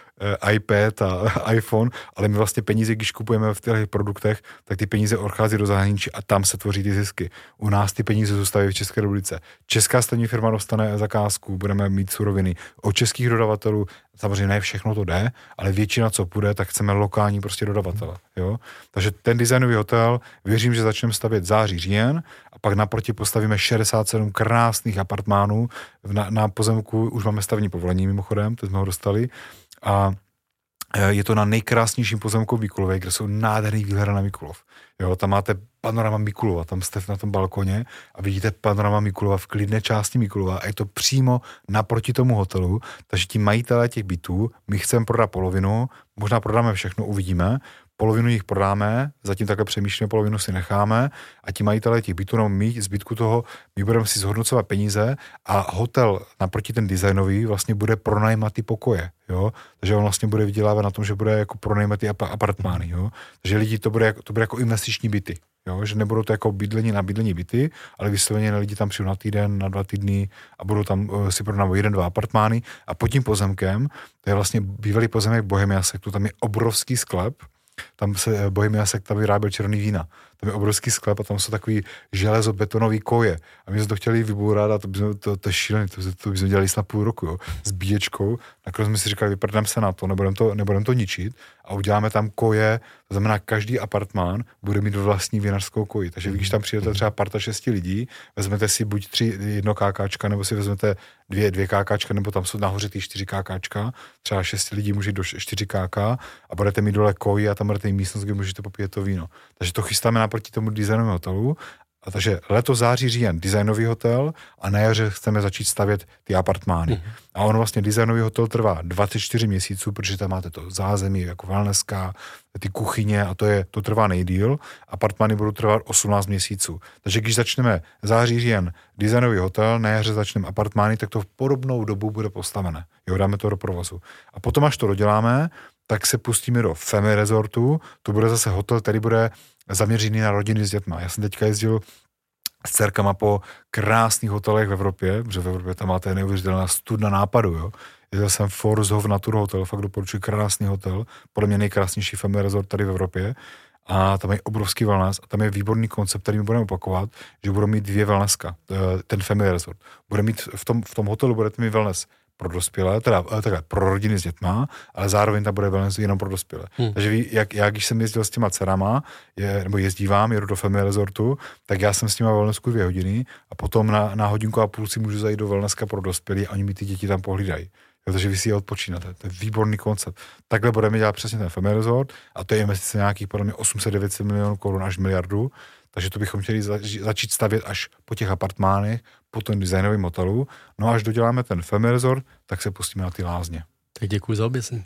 iPad a iPhone, ale my vlastně peníze, když kupujeme v těch produktech, tak ty peníze odchází do zahraničí a tam se tvoří ty zisky. U nás ty peníze zůstávají v České republice. Česká stavební firma dostane zakázku, budeme mít suroviny od českých dodavatelů, samozřejmě ne všechno to jde, ale většina, co půjde, tak chceme lokální prostě dodavatele. Jo? Takže ten designový hotel, věřím, že začneme stavět září, říjen a pak naproti postavíme 67 krásných apartmánů. Na pozemku už máme stavební povolení mimochodem, to jsme ho dostali. A je to na nejkrásnějším pozemku Mikulové, kde jsou nádherný výhledy na Mikulov. Jo, tam máte panorama Mikulova, tam jste na tom balkoně a vidíte panorama Mikulova v klidné části Mikulova a je to přímo naproti tomu hotelu, takže ti majitelé těch bytů, my chceme prodat polovinu, možná prodáme všechno, uvidíme, polovinu jich prodáme, zatím takhle přemýšlíme, polovinu si necháme a ti majitelé těch bytů, no my zbytku toho, my budeme si zhodnocovat peníze a hotel naproti ten designový vlastně bude pronajímat ty pokoje, jo, takže on vlastně bude vydělávat na tom, že bude jako pronajímat ty apartmány, jo, takže lidi to bude jako investiční byty, jo, že nebudou to jako bydlení na bydlení byty, ale vysloveně lidi tam přijdou na týden, na 2 týdny a budou tam si prodávat 1-2 apartmány a pod tím pozemkem, to je vlastně bývalý pozemek Bohemia Sektu, tam je obrovský sklep. Tam se Bohemia Sekta vyráběl černý vína. Tam je obrovský sklep a tam jsou takový železobetonový koje. A my jsme to chtěli vybourat a to je šílený, to bychom dělali snad půl roku, jo, s bíječkou. Nakonec jsme si říkali, vyprdneme se na to, nebudeme to ničit a uděláme tam koje, to znamená, každý apartmán bude mít vlastní vinařskou koji. Takže když tam přijdete třeba parta 6 lidí, vezmete si buď 1 kákáčka, nebo si vezmete 2 kákáčka, nebo tam jsou nahoře ty 4 kákáčka, třeba 6 lidí může do 4 káka a budete mít dole koji a tam budete mít místnost, kde můžete popít to víno. Takže to chystáme naproti tomu designovému hotelu. A takže letos září, říjen designový hotel a na jaře chceme začít stavět ty apartmány. A on vlastně designový hotel trvá 24 měsíců, protože tam máte to zázemí jako wellnesska, ty kuchyně a to trvá nejdýl. Apartmány budou trvat 18 měsíců. Takže když začneme září, říjen designový hotel, na jaře začneme apartmány, tak to v podobnou dobu bude postavené. Jo, dáme to do provozu. A potom, až to doděláme, tak se pustíme do Family Resortu, to bude zase hotel, který bude zaměřený na rodiny s dětma. Já jsem teďka jezdil s dcerkama po krásných hotelech v Evropě, protože v Evropě tam máte neuvěřitelná studna nápadu, jo. Jezdil jsem Forshof Natur Hotel, fakt doporučuji, krásný hotel, podle mě nejkrásnější Family Resort tady v Evropě. A tam je obrovský wellness a tam je výborný koncept, který my budeme opakovat, že budou mít 2 wellnesska, ten Family Resort. Bude mít v tom hotelu budete mít wellness pro dospělé, teda pro rodiny s dětma, ale zároveň tam bude wellness jenom pro dospělé. Takže já když jsem jezdil s těma dcerama, nebo jedu do Family Resortu, tak já jsem s těma wellnessku 2 hodiny a potom na hodinku a půl si můžu zajít do wellnesska pro dospělé a oni mi ty děti tam pohlídají. Takže vy si je odpočínáte. To je výborný koncept. Takhle budeme dělat přesně ten Family Resort a to je investice nějakých podle mě 800-900 milionů korun až miliardu. Takže to bychom chtěli začít stavět až po těch apartmánech, po tom designovém hotelu. No až doděláme ten Family Resort, tak se pustíme na ty lázně. Tak děkuji za objasnění.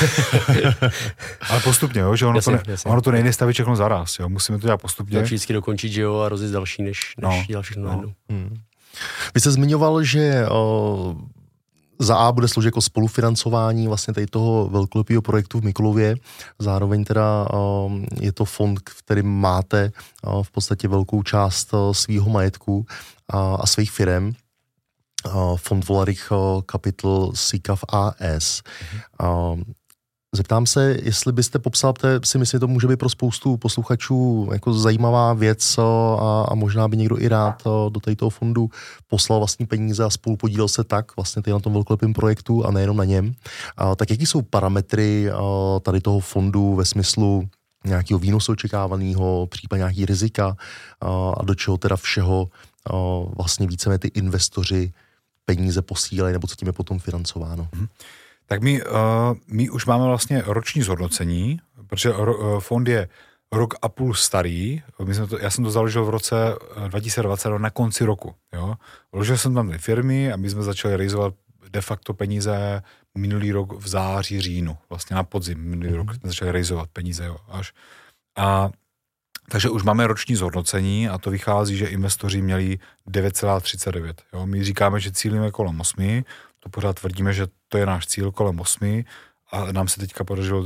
Ale postupně, jo, že ono to nejde stavit všechno zaraz, jo, musíme to dělat postupně. Tak vždycky dokončit, že jo, a rozjet další, než dělat všechno najednou. Vy jste zmiňoval, že za A bude sloužit jako spolufinancování vlastně tady toho velkolepého projektu v Mikulově. Zároveň teda je to fond, v kterým máte v podstatě velkou část svýho majetku a svých firem. fond Volarik Capital SICAV AS. Zeptám se, jestli byste popsal, si myslím, že to může být pro spoustu posluchačů jako zajímavá věc a možná by někdo i rád do této fondu poslal vlastní peníze a spolupodílel se tak vlastně na tom velkolepém projektu a nejenom na něm. Tak jaký jsou parametry tady toho fondu ve smyslu nějakého výnosu očekávaného, případně nějaký rizika a do čeho teda všeho vlastně víceméně ty investoři peníze posílají, nebo co tím je potom financováno? Tak my už máme vlastně roční zhodnocení, protože fond je rok a půl starý. Já jsem to založil v roce 2020 na konci roku. Jo? Vložil jsem tam ty firmy a my jsme začali realizovat de facto peníze minulý rok v září, říjnu. Vlastně na podzim minulý rok jsme začali realizovat peníze. Jo, až. Takže už máme roční zhodnocení a to vychází, že investoři měli 9,39. Jo? My říkáme, že cílíme kolem 8, to pořád tvrdíme, že to je náš cíl kolem 8 a nám se teďka podařilo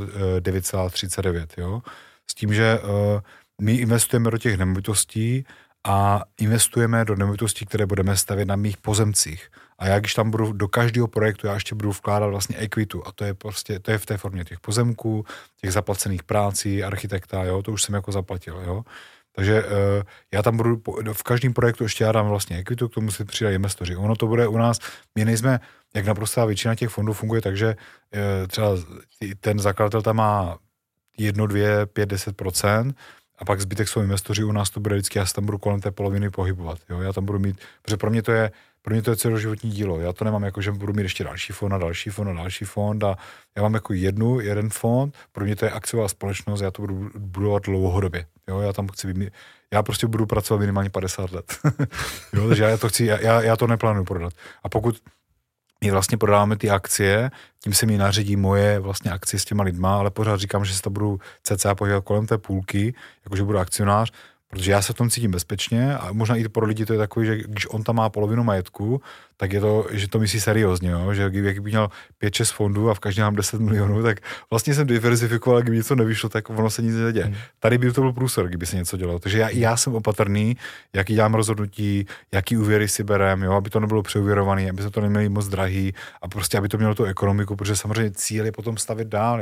9,39. Jo? S tím, že my investujeme do těch nemovitostí a investujeme do nemovitostí, které budeme stavět na mých pozemcích. A já, když tam budu do každého projektu, já ještě budu vkládat vlastně equitu a to je v té formě těch pozemků, těch zaplacených prácí, architekta, jo? To už jsem jako zaplatil. Jo? Takže já tam budu, v každém projektu ještě já dám vlastně equitu, k tomu si přidají investoři. Ono to bude u nás, my nejsme, jak naprostá většina těch fondů funguje tak, že třeba ten zakladatel tam má 1, 2, 5, 10% a pak zbytek jsou investoři, u nás to bude vždycky, já se tam budu kolem té poloviny pohybovat. Jo? Já tam budu mít, protože pro mě to je celoživotní dílo. Já to nemám jako, že budu mít ještě další fond a další fond a další fond a já mám jako jeden fond, pro mě to je akciová společnost, já to budu budovat dlouhodobě. Jo, já prostě budu pracovat minimálně 50 let. Jo, takže já to neplánuju prodat. A pokud my vlastně prodáváme ty akcie, tím se mi naředí moje vlastně akcie s těma lidma, ale pořád říkám, že se to budu cca pohybovat kolem té půlky, jakože budu akcionář, protože já se v tom cítím bezpečně a možná i pro lidi to je takový, že když on tam má polovinu majetku, tak je to, že to myslí seriózně, jo? Že kdyby měl 5-6 fondů a v každém mám 10 milionů, tak vlastně jsem diverzifikoval, kdyby něco nevyšlo, tak ono se nic neděje. Tady by to byl průsor, kdyby se něco dělalo. Takže já jsem opatrný, jaký dělám rozhodnutí, jaký úvěry si berem, jo? Aby to nebylo přeuvěrované, aby se to neměli moc drahý a prostě aby to mělo tu ekonomiku, protože samozřejmě cíl je potom stavět dál.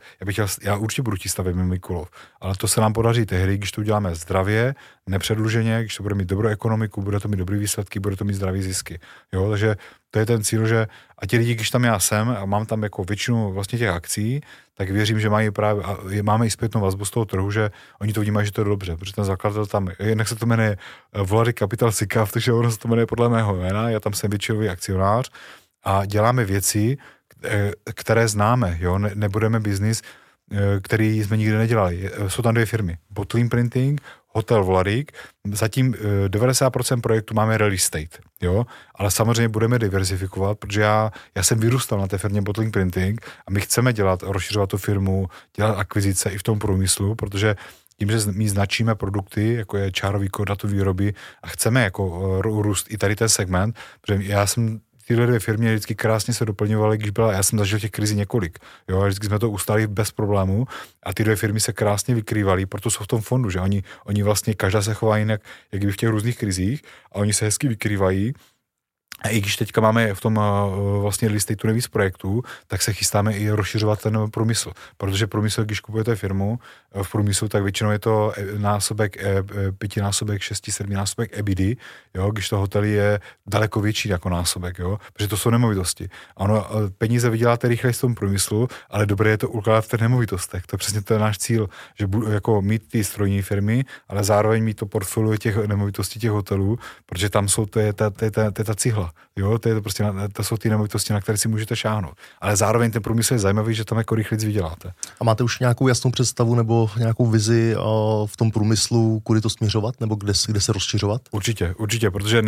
Já určitě budu stavět Mikulov, ale to se nám podaří tehdy, když to uděláme zdravě, nepředluženě, když to bude mít dobrou ekonomiku, bude to mít dobrý výsledky, bude to mít zdravý zisky. Jo, takže to je ten cíl, že a ti lidi, když tam já jsem a mám tam jako většinu vlastně těch akcí, tak věřím, že mají právě, a máme i zpětnou vazbu z toho trhu, že oni to vnímají, že to je dobře, protože ten zakladatel tam, jednak se to jmenuje Volarik Capital SICAV, takže ono se to jmenuje podle mého jména, já tam jsem většinový akcionář a děláme věci, které známe, jo, nebudeme biznis, který jsme nikdy nedělali. Jsou tam 2 firmy, Bottling Printing, Hotel Volarik, zatím 90% projektu máme real estate, jo, ale samozřejmě budeme diverzifikovat, protože já jsem vyrůstal na té firmě Bottling Printing a my chceme rozšiřovat tu firmu, dělat akvizice i v tom průmyslu, protože tím, že my značíme produkty, jako je čárový kód na tu výroby a chceme jako růst i tady ten segment, protože já jsem tyhle 2 firmy vždycky krásně se doplňovaly, já jsem zažil těch krizí několik, jo, a vždycky jsme to ustáli bez problémů a ty 2 firmy se krásně vykrývaly, proto jsou v tom fondu, že oni vlastně každá se chová jinak, jak by v těch různých krizích a oni se hezky vykrývají. A i když teďka máme v tom vlastně listejtu nejvíc projektů, tak se chystáme i rozšiřovat ten průmysl. Protože průmysl, když kupujete firmu v průmyslu, tak většinou je to násobek, 5násobek, 6, 7násobek EBITDA, jo, když to hotel je daleko větší jako násobek, jo, protože to jsou nemovitosti. Ano, peníze vyděláte rychle z tom průmyslu, ale dobré je to ukládat v těch nemovitostech. To je přesně to je náš cíl, že jako mít ty strojní firmy, ale zároveň mít to portfolio těch nemovitostí, těch hotelů, protože tam jsou, to je ta cihla. Jo, to jsou ty nemovitosti, na které si můžete šáhnout. Ale zároveň ten průmysl je zajímavý, že tam jako rychlíc vyděláte. A máte už nějakou jasnou představu nebo nějakou vizi v tom průmyslu, kudy to směřovat, nebo kde se rozšiřovat? Určitě, protože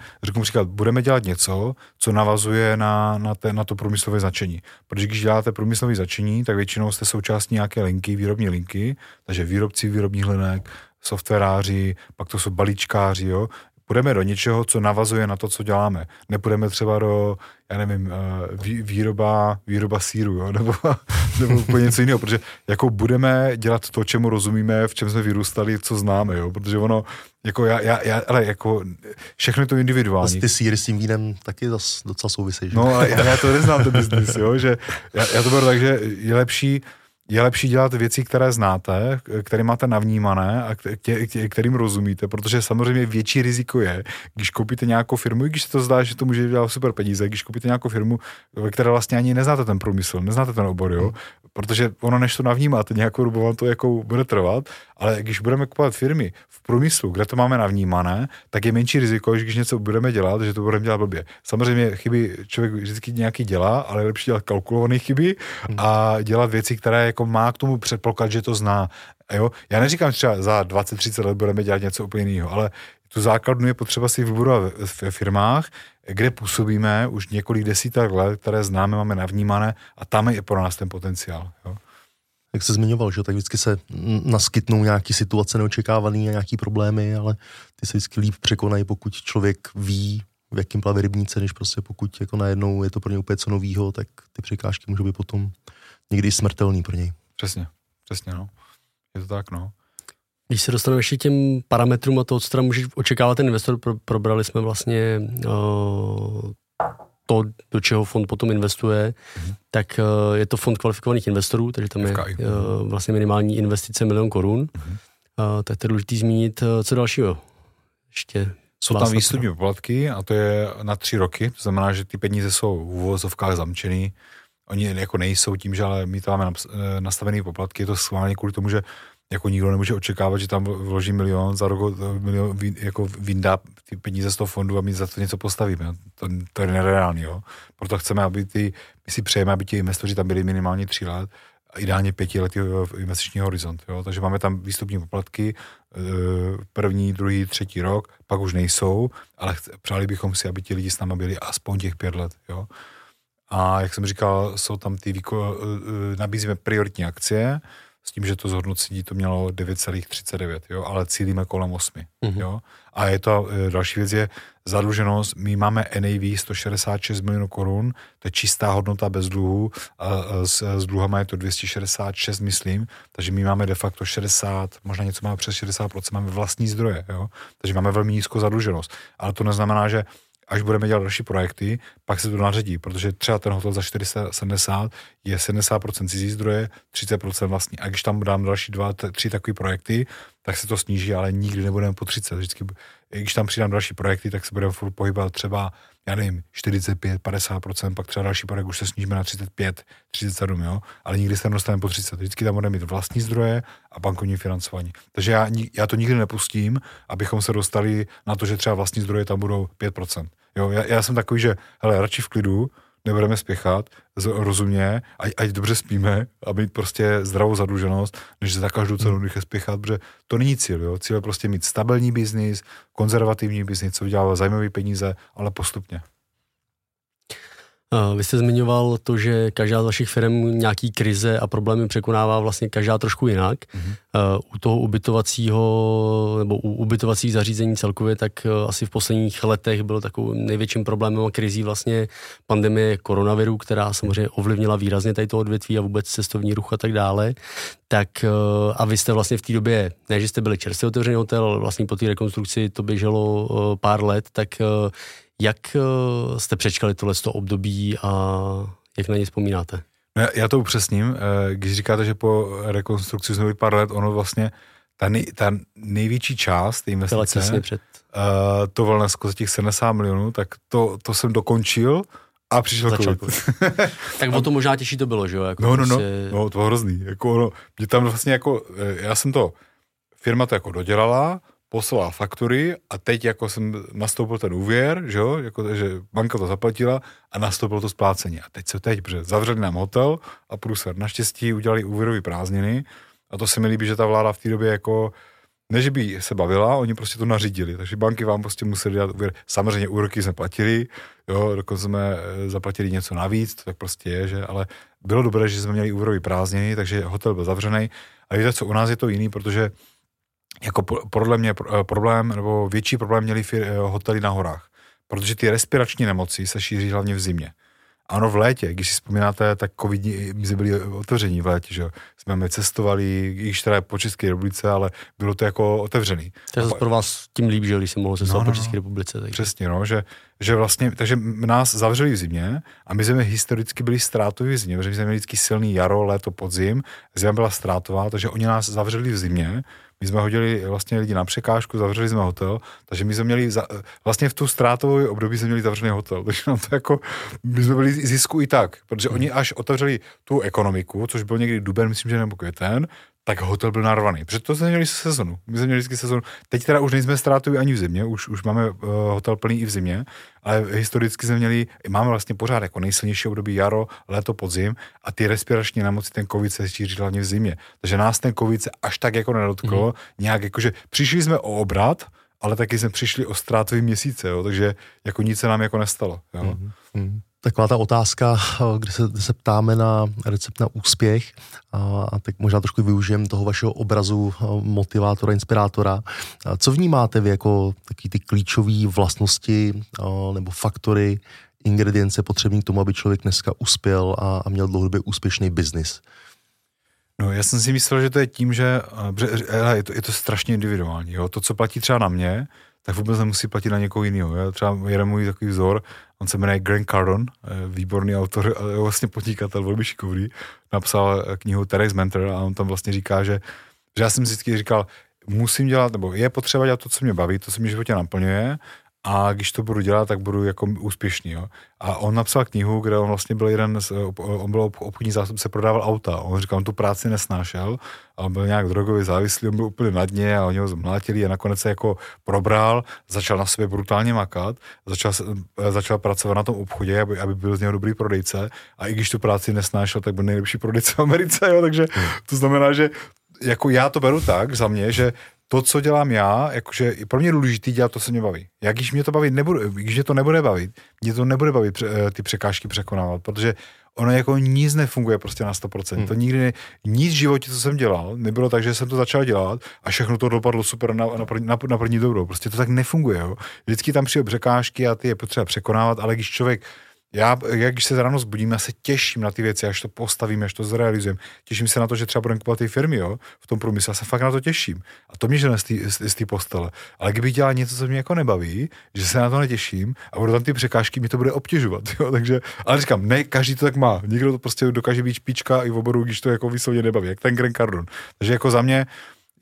budeme dělat něco, co navazuje na to průmyslové značení. Protože když děláte průmyslové značení, tak většinou jste součástí nějaké linky, výrobní linky, takže výrobci výrobních linek, softwaráři, pak to jsou balíčkáři, jo. půjdeme do něčeho, co navazuje na to, co děláme. Nepůjdeme třeba do, já nevím, výroba sýru, jo? nebo úplně něco jiného, protože jako budeme dělat to, čemu rozumíme, v čem jsme vyrůstali, co známe, jo? Protože ono, jako ale jako všechno je to individuální. Ty sýry s tím vínem taky docela souvisejí, že? No, ale já to neznám, ten biznis, jo? Že já to beru tak, že je lepší dělat věci, které znáte, které máte navnímané a kterým rozumíte, protože samozřejmě větší riziko je, když koupíte nějakou firmu, i když se to zdá, že to může dělat super peníze, když koupíte nějakou firmu, ve které vlastně ani neznáte ten průmysl, neznáte ten obor, jo, protože ono, než to navnímáte, nějakou dobu vám to jako bude trvat, ale když budeme kupovat firmy v průmyslu, kde to máme navnímané, tak je menší riziko, že když něco budeme dělat, že to budeme dělat blbě. Samozřejmě chyby člověk vždycky nějaký dělá, ale je lepší dělat kalkulované chyby a dělat věci, které jako má k tomu předpoklad, že to zná. Jo? Já neříkám, že třeba za 20-30 let budeme dělat něco úplně jiného, ale tu základnu je potřeba si vybudovat ve firmách, kde působíme už několik desítek let, které známe, máme navnímané a tam je pro nás ten potenciál. Jo? Jak se zmiňoval, že tak vždycky se naskytnou nějaké situace neočekávané a nějaké problémy, ale ty se vždycky líp překonají, pokud člověk ví, v jakým plave rybníce, než prostě pokud jako najednou je to pro ně úplně co novýho, tak ty překážky můžou být potom někdy smrtelný pro něj. Přesně, no. Je to tak, no. Když se dostaneme ještě těm parametrům a to, co teda může očekávat ten investor, probrali jsme vlastně to, do čeho fond potom investuje, tak je to fond kvalifikovaných investorů, takže tam je vlastně minimální investice 1 000 000 korun. Tak to je důležitý zmínit, co dalšího. Ještě jsou tam výstupní poplatky a to je na 3 roky, to znamená, že ty peníze jsou v uvozovkách zamčený. Oni jako nejsou tím, že ale my tam máme nastavený poplatky, je to schválně kvůli tomu, že jako nikdo nemůže očekávat, že tam vloží 1 000 000, za rok jako vyndá ty peníze z toho fondu a my za to něco postavíme. To je nereálný, jo. Proto chceme, aby my si přejeme, aby ti investoři tam byli minimálně 3 let, a ideálně 5 letý investiční horizont, jo. Takže máme tam výstupní poplatky, 1., 2., 3. rok, pak už nejsou, ale přáli bychom si, aby ti lidi s náma byli aspoň těch 5 let, jo. A jak jsem říkal, jsou tam nabízíme prioritní akcie, s tím, že to zhodnocení to mělo 9,39, jo, ale cílíme kolem 8, jo. A je to, další věc je zadluženost, my máme NAV 166 milionů korun, to je čistá hodnota bez dluhu, a s dluhama je to 266, myslím, takže my máme de facto 60, možná něco máme přes 60%, máme vlastní zdroje, jo, takže máme velmi nízkou zadluženost, ale to neznamená, že až budeme dělat další projekty, pak se to naředí, protože třeba ten hotel za 470 je 70% cizí zdroje, 30% vlastní. A když tam dám další 2-3 takové projekty, tak se to sníží, ale nikdy nebudeme po 30. Vždycky, když tam přidám další projekty, tak se budeme furt pohybovat třeba, já nevím, 45-50%, pak třeba další projekt už se snížíme na 35-37, jo, ale nikdy se nedostaneme po 30. Vždycky tam budeme mít vlastní zdroje a bankovní financování. Takže já to nikdy nepustím, abychom se dostali na to, že třeba vlastní zdroje tam budou 5%. Jo, já jsem takový, že hele, radši v klidu, nebudeme spěchat, rozumně, ať dobře spíme a mít prostě zdravou zadluženost, než za každou cenu rychle spěchat, protože to není cíl, jo. Cíl je prostě mít stabilní biznis, konzervativní biznis, co vydělává zajímavé peníze, ale postupně. Vy jste zmiňoval to, že každá z vašich firm nějaký krize a problémy překonává vlastně každá trošku jinak. U toho ubytovacího nebo u ubytovacích zařízení celkově, tak asi v posledních letech bylo takovým největším problémem a krizí vlastně pandemie koronaviru, která samozřejmě ovlivnila výrazně tady to odvětví a vůbec cestovní ruch a tak dále. Tak a vy jste vlastně v té době, ne, že jste byli čerstvě otevřený hotel, ale vlastně po té rekonstrukci to běželo pár let, tak jak jste přečkali tohleto období a jak na ně vzpomínáte? Já to upřesním. Když říkáte, že po rekonstrukci jsme byli pár let, ono vlastně ta největší část té investice, to Wellnessko za těch 70 milionů, tak to jsem dokončil a přišel COVID. Tak o to možná těžší to bylo, že jo? Jako no, to bylo hrozný. Jako mě tam vlastně jako, firma to jako dodělala, poslala faktury a teď jako jsem nastoupil ten úvěr, že jo, jako, že banka to zaplatila a nastoupilo to splácení. A teď, protože zavřeli nám hotel a průser. Naštěstí udělali úvěrový prázdniny a to se mi líbí, že ta vláda v té době jako, ne, že by se bavila, oni prostě to nařídili, takže banky vám prostě museli dát úvěr. Samozřejmě úroky jsme platili, jo, dokonce jsme zaplatili něco navíc, to tak prostě je, že, ale bylo dobré, že jsme měli úvěrový prázdniny, takže hotel byl zavřený. A víte co, u nás je to jiný, protože jako podle mě problém, nebo větší problém měli hotely na horách, protože ty respirační nemoci se šíří hlavně v zimě. Ano, v létě, když si vzpomínáte, tak covidní, my jsme byli otevření v létě, že jo. Jsme cestovali, i když teda po České republice, ale bylo to jako otevřený. To je zase pro vás tím líp, že když se mohlo cestovat po České republice. Takže. Přesně, no, že vlastně, takže nás zavřeli v zimě a my jsme historicky byli ztrátoví v zimě, protože jsme měli vždycky silný jaro, léto, podzim, zima byla ztrátová, takže oni nás zavřeli v zimě. My jsme hodili vlastně lidi na překážku, zavřeli jsme hotel, takže my jsme měli, vlastně v tu ztrátovou období jsme měli zavřený hotel, takže nám to jako, my jsme byli zisku i tak, protože oni až otevřeli tu ekonomiku, což byl někdy duben, myslím, že nebo květen, tak hotel byl narvaný, protože to jsme měli sezonu, my jsme měli vždycky sezonu, teď teda už nejsme ztrátoví ani v zimě, už máme hotel plný i v zimě, ale historicky jsme měli, máme vlastně pořád jako nejsilnější období jaro, léto, podzim a ty respirační nemoci, ten covid se šíří hlavně v zimě, takže nás ten covid se až tak jako nedotklo, nějak jakože přišli jsme o obrat, ale taky jsme přišli o ztrátový měsíce, jo, takže jako nic se nám jako nestalo, jo. Taková ta otázka, kde se ptáme na recept na úspěch a tak možná trošku využijem toho vašeho obrazu motivátora, inspirátora. Co vnímáte vy jako taky ty klíčové vlastnosti nebo faktory, ingredience potřebný k tomu, aby člověk dneska uspěl a měl dlouhodobě úspěšný biznis? No, já jsem si myslel, že to je tím, že je to strašně individuální. Jo? To, co platí třeba na mě, tak vůbec nemusí platit na někoho jiného. Já třeba jeden můj takový vzor, on se jmenuje Grant Cardone, výborný autor, vlastně podnikatel, velmi šikovný, napsal knihu TEDx Mentor a on tam vlastně říká, že já jsem vždycky říkal, musím dělat, nebo je potřeba dělat to, co mě baví, to, co mě v životě naplňuje, a když to budu dělat, tak budu jako úspěšný, jo. A on napsal knihu, kde on vlastně byl on byl obchodní zástupce, prodával auta. On říkal, on tu práci nesnášel, ale byl nějak drogově závislý, on byl úplně na dně a oni ho zmlátili a nakonec se jako probral, začal na sobě brutálně makat, začal pracovat na tom obchodě, aby byl z něho dobrý prodejce a i když tu práci nesnášel, tak byl nejlepší prodejce v Americe, jo. Takže to znamená, že jako já to beru tak za mě, že to, co dělám já, jakože pro mě je důležitý dělat to, co mě baví. Jak když mě to bavit nebude, když mě to nebude bavit, ty překážky překonávat, protože ono jako nic nefunguje prostě na 100%. To nikdy nic v životě, co jsem dělal, nebylo tak, že jsem to začal dělat a všechno to dopadlo super na první dobrou. Prostě to tak nefunguje, jo. Vždycky tam přijde překážky a ty je potřeba překonávat, ale když člověk když se ráno zbudím, já se těším na ty věci, až to postavím, až to zrealizujem. Těším se na to, že třeba budeme kupovat ty firmy, jo, v tom průmyslu. Já se fakt na to těším. A to mě žene z té postele. Ale kdybych dělal něco, co mě jako nebaví, že se na to netěším a budou tam ty překážky, mi to bude obtěžovat, jo, takže, ale říkám, ne, každý to tak má. Někdo to prostě dokáže být špička i v oboru, když to jako výslovně nebaví, jak ten Grant Cardone. Takže jako za mě,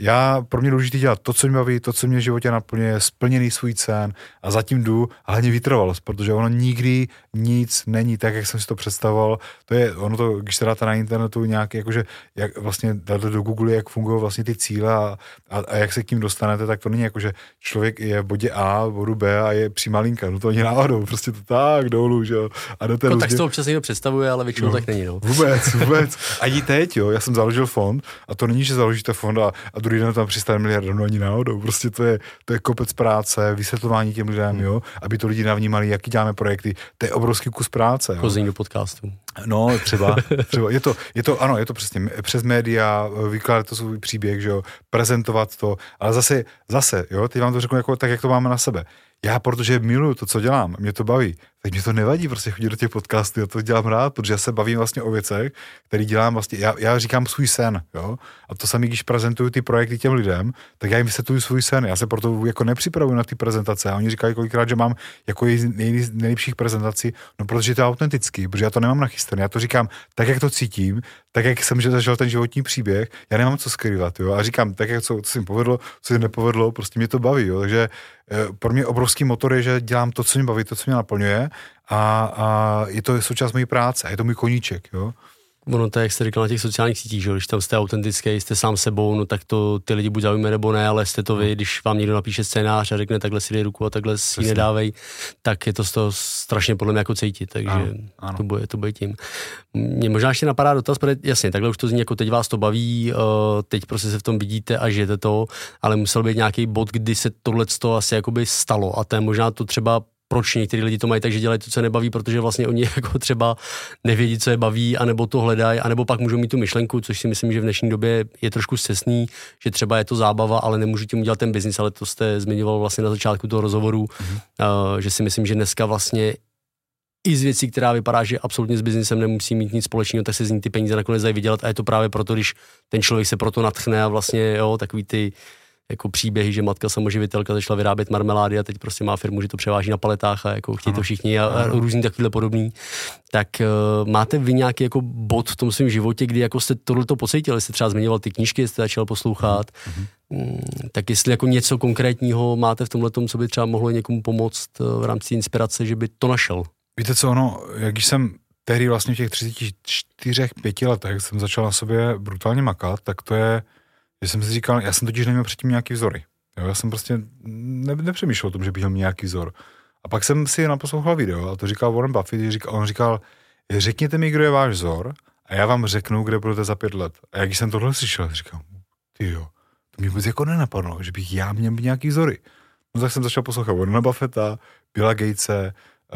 pro mě důležité dělat to, co mě baví, to, co mě v životě naplňuje, splněný svůj sen a zatím jdu a hlavně vytrvalost, protože ono nikdy nic není tak, jak jsem si to představoval. Když se dáte na internetu nějak, jakože, jak vlastně dáte do Google, jak fungují vlastně ty cíle a jak se k tím dostanete, tak to není jako, že člověk je v bodě A, v bodu B a je přímá linka, no to ani náhodou, prostě to tak dolů, že jo. A jdete tak to občas někdo představuje, ale většinou tak není, no. Vůbec. Ani teď, jo, já jsem založil fond a to není, že založíte fond a druhý den tam 300 miliard, no ani náhodou, prostě to je kopec práce, vysvětlování těm lidem, jo, aby to lidi navnímali, jaký děláme projekty, to je obrovský kus práce. Chození do podcastu. No, třeba, je to přesně přes média, vykládat to svůj příběh, že jo, prezentovat to, ale zase, jo, teď vám to řeknu jako tak, jak to máme na sebe. Já, protože miluju to, co dělám, mě to baví, tak mě to nevadí prostě chodit do těch podcastů, já to dělám rád, protože já se bavím vlastně o věcech, které dělám vlastně, já říkám svůj sen, jo, a to sami, když prezentuju ty projekty těm lidem, tak já jim vysvětluju svůj sen, já se proto jako nepřipravuju na ty prezentace a oni říkají kolikrát, že mám jako nejlepších prezentací, no protože to je autentický, protože já to nemám nachystané, já to říkám tak, jak to cítím, tak, jak jsem zažil ten životní příběh, já nemám co skrývat, jo, a říkám tak, jak co se mi povedlo, co se nepovedlo, prostě mě to baví, jo, takže pro mě obrovský motor je, že dělám to, co mě baví, to, co mě naplňuje a je to součást mojí práce a je to můj koníček, jo. Ono to, jak jste říkal na těch sociálních sítích, že když tam jste autentický, jste sám sebou, no tak to ty lidi buď zaujme nebo ne, ale jste to vy, když vám někdo napíše scénář a řekne takhle si dej ruku a takhle si ji nedávej, tak je to z toho strašně podle mě jako cítit, takže ano. To bude tím. Mě možná ještě napadá dotaz, protože jasně, takhle už to zní, jako teď vás to baví, teď prostě se v tom vidíte a žijete to, ale musel být nějaký bod, kdy se tohleto asi jakoby stalo a to je možná to třeba proč některý lidi to mají tak, že dělají to, co nebaví, protože vlastně oni jako třeba nevědí, co je baví, anebo to hledají, anebo pak můžou mít tu myšlenku, což si myslím, že v dnešní době je trošku scestný, že třeba je to zábava, ale nemůžu tím udělat ten biznis, ale to jste zmiňoval vlastně na začátku toho rozhovoru, že si myslím, že dneska vlastně i z věcí, která vypadá, že absolutně s biznisem nemusí mít nic společného, tak se z ní ty peníze nakonec dají vydělat a je to právě proto, když ten člověk se proto nadchne a vlastně takový ty jako příběhy, že matka samoživitelka začala vyrábět marmelády a teď prostě má firmu, že to převáží na paletách a jako chtějí to všichni a různý takovýhle podobný. Tak máte vy nějaký jako bod v tom svém životě, kdy jako jste tohleto pocítili, jste třeba zmiňoval ty knížky, jste začal poslouchat, tak jestli jako něco konkrétního máte v tomhletom, co by třeba mohlo někomu pomoct v rámci inspirace, že by to našel? Víte co, když jsem tehdy vlastně v těch 34-5 letech jsem začal na sobě brutálně makat, tak to je, že jsem si říkal, já jsem totiž neměl předtím nějaký vzory. Jo, já jsem prostě nepřemýšlel o tom, že bych měl nějaký vzor. A pak jsem si naposlouchal video a to říkal Warren Buffett, on říkal, řekněte mi, kdo je váš vzor a já vám řeknu, kde budete za 5 let. A když jsem tohle slyšel, říkal, tyjo, to mě vůbec jako nenapadlo, že bych já měl nějaký vzory. No tak jsem začal poslouchat Warrena Buffetta, Billa Gatese,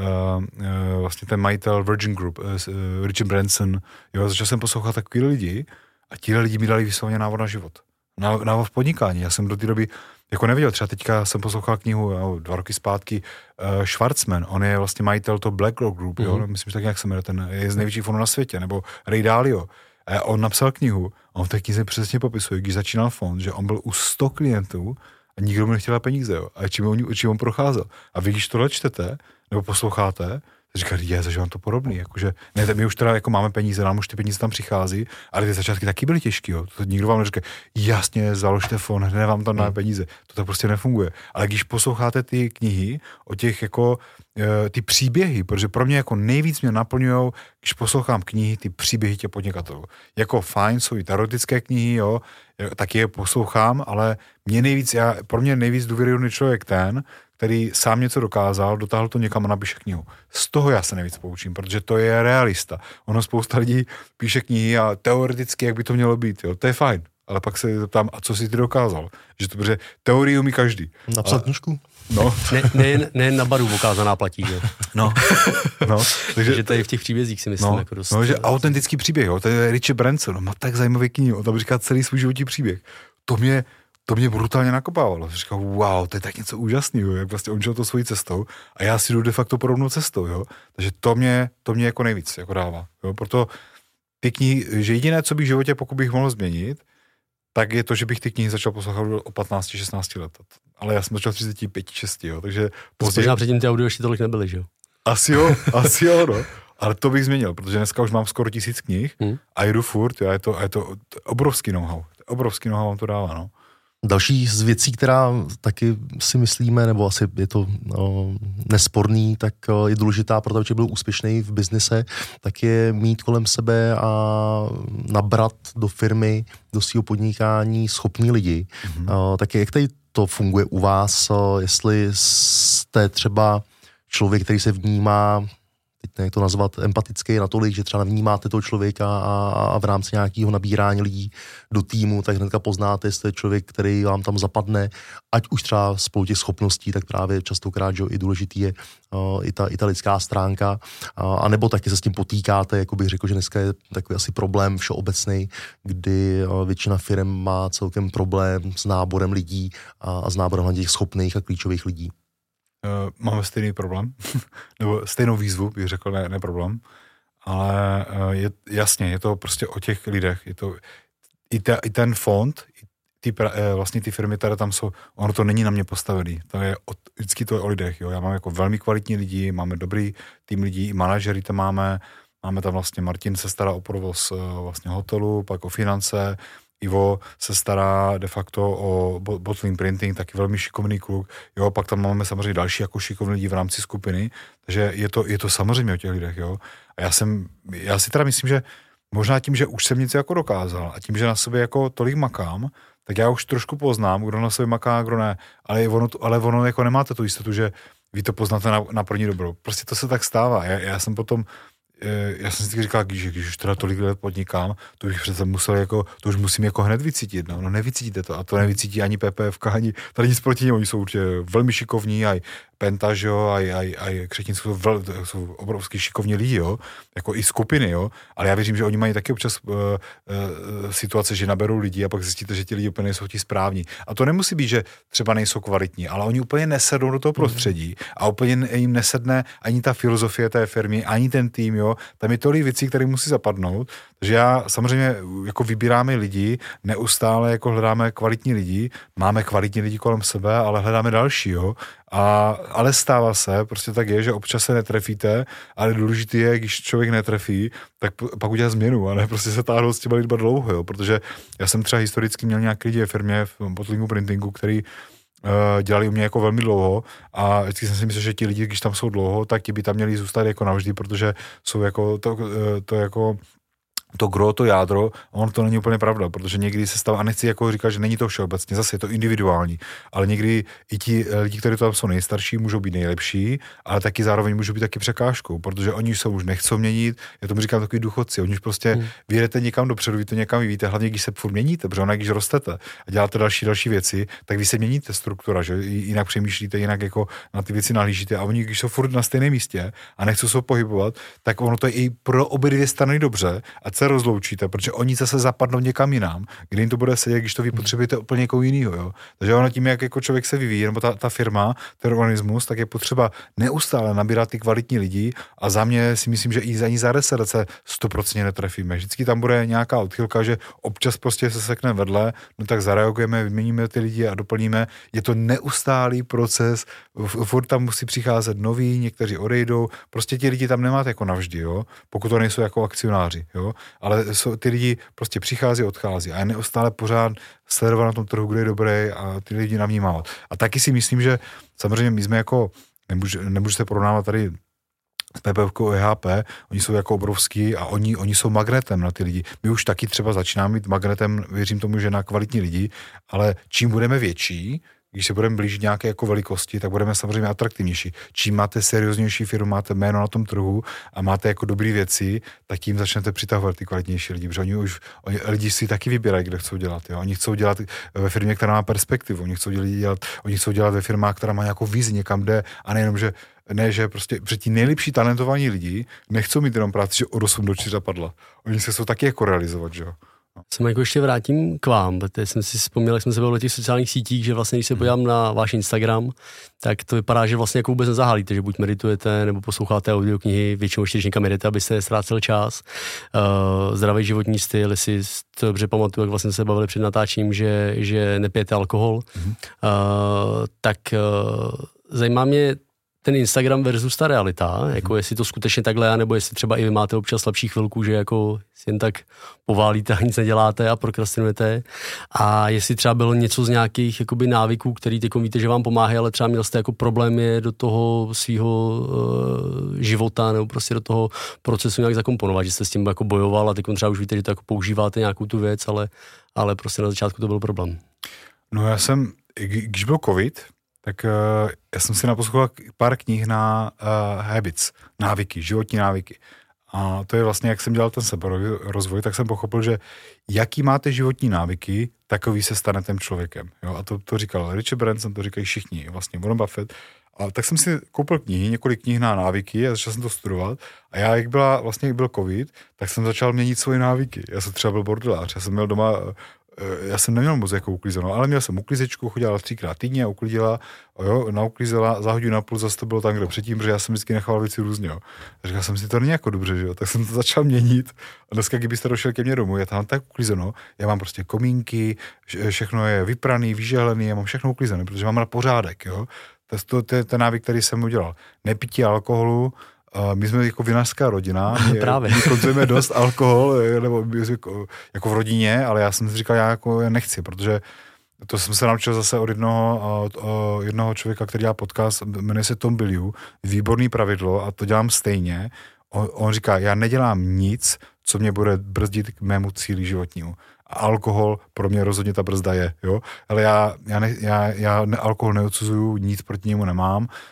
vlastně ten majitel Virgin Group, Richard Branson, jo, začal jsem poslouchat takový lidi a ti lidi mi dali vysloveně návod na život. Návod v podnikání. Já jsem do té doby jako nevěděl, třeba teďka jsem poslouchal knihu 2 roky zpátky Schwarzman, on je vlastně majitel toho BlackRock Group, jo, myslím, že tak nějak se jmenuje, ten je z největších fondů na světě, nebo Ray Dalio. A on napsal knihu a on v té knize přesně popisuje, když začínal fond, že on byl u 100 klientů a nikdo mu nechtěl peníze, jo, a čím on procházel. A vy, když tohle čtete, nebo posloucháte, říkáte, že mám to podobný, jakože, ne, my už teda jako máme peníze, nám už ty peníze tam přichází, ale ty začátky taky byly těžký, jo. To nikdo vám neříká, jasně, založte fond, hned vám tam dáme peníze, to prostě nefunguje. Ale když posloucháte ty knihy o těch jako, ty příběhy, protože pro mě jako nejvíc mě naplňujou, když poslouchám knihy, ty příběhy těch podnikatelů. Jako fajn, jsou i teoretické knihy, jo, taky je poslouchám, ale pro mě nejvíc důvěryhodný člověk ten, který sám něco dokázal, dotáhl to někam a napíše knihu. Z toho já se nejvíc poučím, protože to je realista. Ono spousta lidí píše knihy a teoreticky, jak by to mělo být, jo, to je fajn. Ale pak se ptám, a co jsi ty dokázal? Že to, protože teorii umí každý. Napsat knížku? No. Nejen na baru okázaná platí, že? No. Takže tady v těch příbězích si myslím jako dost. No, že autentický příběh, jo, to je Richard Branson, má tak zajímavý knihu, on tam říká celý svůj životní příběh. To mě brutálně nakopávalo. Říkal, wow, to je tak něco úžasného, jak vlastně on šel to svojí cestou a já si jdu de facto podobnou cestou, jo. Takže to mě jako nejvíc jako dává, jo. Proto ty knihy, že jediné, co bych v životě, pokud bych mohl změnit, tak je to, že bych ty knihy začal poslouchat o 15-16 let. Ale já jsem začal 35-6, jo, takže později. Možná předtím ty audio ještě tolik nebyly, že jo? Asi jo, no. Ale to bych změnil, protože dneska už mám skoro 1000 knih a jedu furt, jo, a je to obrovský know-how. Obrovský know-how vám to dává, no. Další z věcí, která taky si myslíme, nebo asi je to nesporný, tak je důležitá pro to, aby byl úspěšný v biznise, tak je mít kolem sebe a nabrat do firmy, do svého podnikání schopní lidi. Tak jak tady to funguje u vás, jestli jste třeba člověk, který se vnímá, teď jak to nazvat, empatický natolik, že třeba vnímáte toho člověka a v rámci nějakého nabírání lidí do týmu, tak hnedka poznáte, jestli je člověk, který vám tam zapadne, ať už třeba spolu těch schopností, tak právě častokrát, že i důležitý je i ta lidská stránka, a nebo taky se s tím potýkáte, jako bych řekl, že dneska je takový asi problém všeobecný, kdy většina firm má celkem problém s náborem lidí a s náborem těch schopných a klíčových lidí. Máme stejný problém, nebo stejnou výzvu, bych řekl, ne problém, ale je to prostě o těch lidech, je to i ten fond, vlastně ty firmy, které tam jsou, ono to není na mě postavený, vždycky to je o lidech, jo, já mám jako velmi kvalitní lidi, máme dobrý tým lidí, i manažery tam máme tam vlastně Martin se stará o provoz vlastně hotelu, pak o finance, Ivo se stará de facto o bottling printing, taky velmi šikovný kluk. Jo, pak tam máme samozřejmě další jako šikovní lidi v rámci skupiny, takže je to samozřejmě o těch lidech, jo. A já si teda myslím, že možná tím, že už jsem něco jako dokázal a tím, že na sobě jako tolik makám, tak já už trošku poznám, kdo na sobě maká a kdo ne. Ale ono jako nemáte tu jistotu, že vy to poznáte na první dobro. Prostě to se tak stává. Já jsem potom já jsem si říkal, že když už teda tolik let podnikám, to bych přece musel jako, to už musím jako hned vycítit, no nevycítíte to a to nevycítí ani PPFK, ani tady nic proti nim, oni jsou určitě velmi šikovní, aj Penta, jo, aj Křetin jsou obrovský šikovní lidi, jo, jako i skupiny, jo, ale já věřím, že oni mají taky občas situace, že naberou lidi a pak zjistíte, že ti lidi úplně nejsou ti správní. A to nemusí být, že třeba nejsou kvalitní, ale oni úplně nesednou do toho prostředí a úplně jim nesedne ani ta filozofie té firmy, ani ten tým, jo, tam je tolik věcí, které musí zapadnout, takže já samozřejmě jako vybíráme lidi, neustále jako hledáme kvalitní lidi, máme kvalitní lidi kolem sebe, ale hledáme další, jo. Ale stává se, prostě tak je, že občas se netrefíte, ale důležité je, když člověk netrefí, tak pak udělá změnu a ne prostě se táhnout s těma lidma dlouho, jo, protože já jsem třeba historicky měl nějaký lidi ve firmě v Bottlingu Printingu, který dělali u mě jako velmi dlouho a vždycky jsem si myslel, že ti lidi, když tam jsou dlouho, tak ti by tam měli zůstat jako navždy, protože jsou jako to jako to gro, to jádro, on to není úplně pravda, protože někdy se stává, a nechci jako říkat, že není to všeobecně, zase je to individuální, ale někdy i ti lidi, kteří tam jsou nejstarší, můžou být nejlepší, ale taky zároveň můžou být taky překážkou, protože oni se už nechcou měnit, já tomu říkám takový důchodci, oni už prostě vyjedete někam dopředu, vy to někam vyvíjíte, hlavně když se furt měníte, protože ona, když rostete a děláte další věci, tak vy se měníte struktura, že jinak přemýšlíte, jinak jako na ty věci nahlížíte a oni, když jsou furt na stejném místě a nechcou se pohybovat, tak ono to je i pro obě dvě strany dobře, a se rozloučíte, protože oni zase zapadnou někam jinam, kde jim to bude sedět, když to vy potřebujete úplně někoho jiného, jo. Takže ono tím, jak jako člověk se vyvíjí, nebo ta firma, ten organismus, tak je potřeba neustále nabírat ty kvalitní lidi a za mě si myslím, že i ani za 10 se 100% netrefíme. Vždycky tam bude nějaká odchylka, že občas prostě se sekne vedle, no tak zareagujeme, vyměníme ty lidi a doplníme. Je to neustálý proces, furt tam musí přicházet noví, někteří odejdou, prostě ti lidi tam nemáte jako navždy, jo, pokud to nejsou jako akcionáři, jo, ale ty lidi prostě přichází, odchází a je neustále pořád sledovat na tom trhu, kde je dobré a ty lidi navnímávat. A taky si myslím, že samozřejmě my jsme jako, nemůžu se porovnávat tady s PPFkou EHP, oni jsou jako obrovský a oni jsou magnetem na ty lidi. My už taky třeba začínáme být magnetem, věřím tomu, že na kvalitní lidi, ale čím budeme větší, když se budeme blížit nějaké jako velikosti, tak budeme samozřejmě atraktivnější. Čím máte serióznější firmu, máte jméno na tom trhu a máte jako dobré věci, tak tím začnete přitahovat ty kvalitnější lidi, protože oni lidi si taky vybírají, kde chcou dělat. Jo? Oni chcou dělat ve firmě, která má perspektivu, oni chcou dělat ve firmách, která má nějakou vizi, někam jde a nejenom, že prostě před tí nejlepší talentovaní lidi nechcou mít jenom práci, že od 8 do 4 padla. Oni se chcou taky jako realizovat, že jo. Se jako ještě vrátím k vám, protože jsem si vzpomněl, jak jsme se bavili o těch sociálních sítích, že vlastně, když se podívám na váš Instagram, tak to vypadá, že vlastně jako vůbec nezahálíte, že buď meditujete, nebo posloucháte audioknihy, většinou ještě, když někam jedete, abyste ztrácel čas. Zdravý životní styl, jestli to dobře pamatuju, jak vlastně se bavili před natáčením, že nepijete alkohol. Tak zajímá mě ten Instagram versus ta realita, jako jestli to skutečně takhle, nebo jestli třeba i vy máte občas slabší chvilku, že jako jen tak poválíte a nic neděláte a prokrastinujete. A jestli třeba bylo něco z nějakých jakoby návyků, který teď víte, že vám pomáhají, ale třeba měl jste jako problém je do toho svého života nebo prostě do toho procesu nějak zakomponovat, že jste s tím jako bojoval a teď třeba už víte, že to jako používáte nějakou tu věc, ale prostě na začátku to byl problém. No já jsem, když byl covid, tak já jsem si naposlouchal pár knih na habits, návyky, životní návyky. A to je vlastně, jak jsem dělal ten seberozvoj, tak jsem pochopil, že jaký máte životní návyky, takový se stane tím člověkem. Jo? A to říkal Richard Branson, to říkají všichni, vlastně Warren Buffett. A tak jsem si koupil knihy, několik knih na návyky a začal jsem to studovat. A já, jak byl covid, tak jsem začal měnit svoje návyky. Já jsem třeba byl bordelář, já jsem měl doma... Já jsem neměl moc jako uklízenou, ale měl jsem uklízečku, chodila 3krát týdně a uklidila, nauklízela, za hodinu a půl zase to bylo tam, kde předtím, protože já jsem vždycky nechal věci různě. Jo. A říkal jsem si, to není jako dobře, že jo, tak jsem to začal měnit. A dneska, kdybyste došel ke mně domů, já tam mám tak uklízeno, já mám prostě komínky, všechno je vypraný, vyžehlený, já mám všechno uklízené, protože mám na pořádek, jo. To je ten návyk, který jsem udělal. Nepití alkoholu. My jsme jako vinařská rodina, my konzumujeme dost alkohol, nebo jako v rodině, ale já jsem si říkal, já nechci, protože to jsem se naučil zase od jednoho člověka, který dělá podcast, jmenuje se Tom Bilyeu, výborný pravidlo a to dělám stejně. On říká, já nedělám nic, co mě bude brzdit k mému cíli životnímu. A alkohol pro mě rozhodně ta brzda je, jo. Ale já alkohol neodsuzuju, nic proti němu nemám.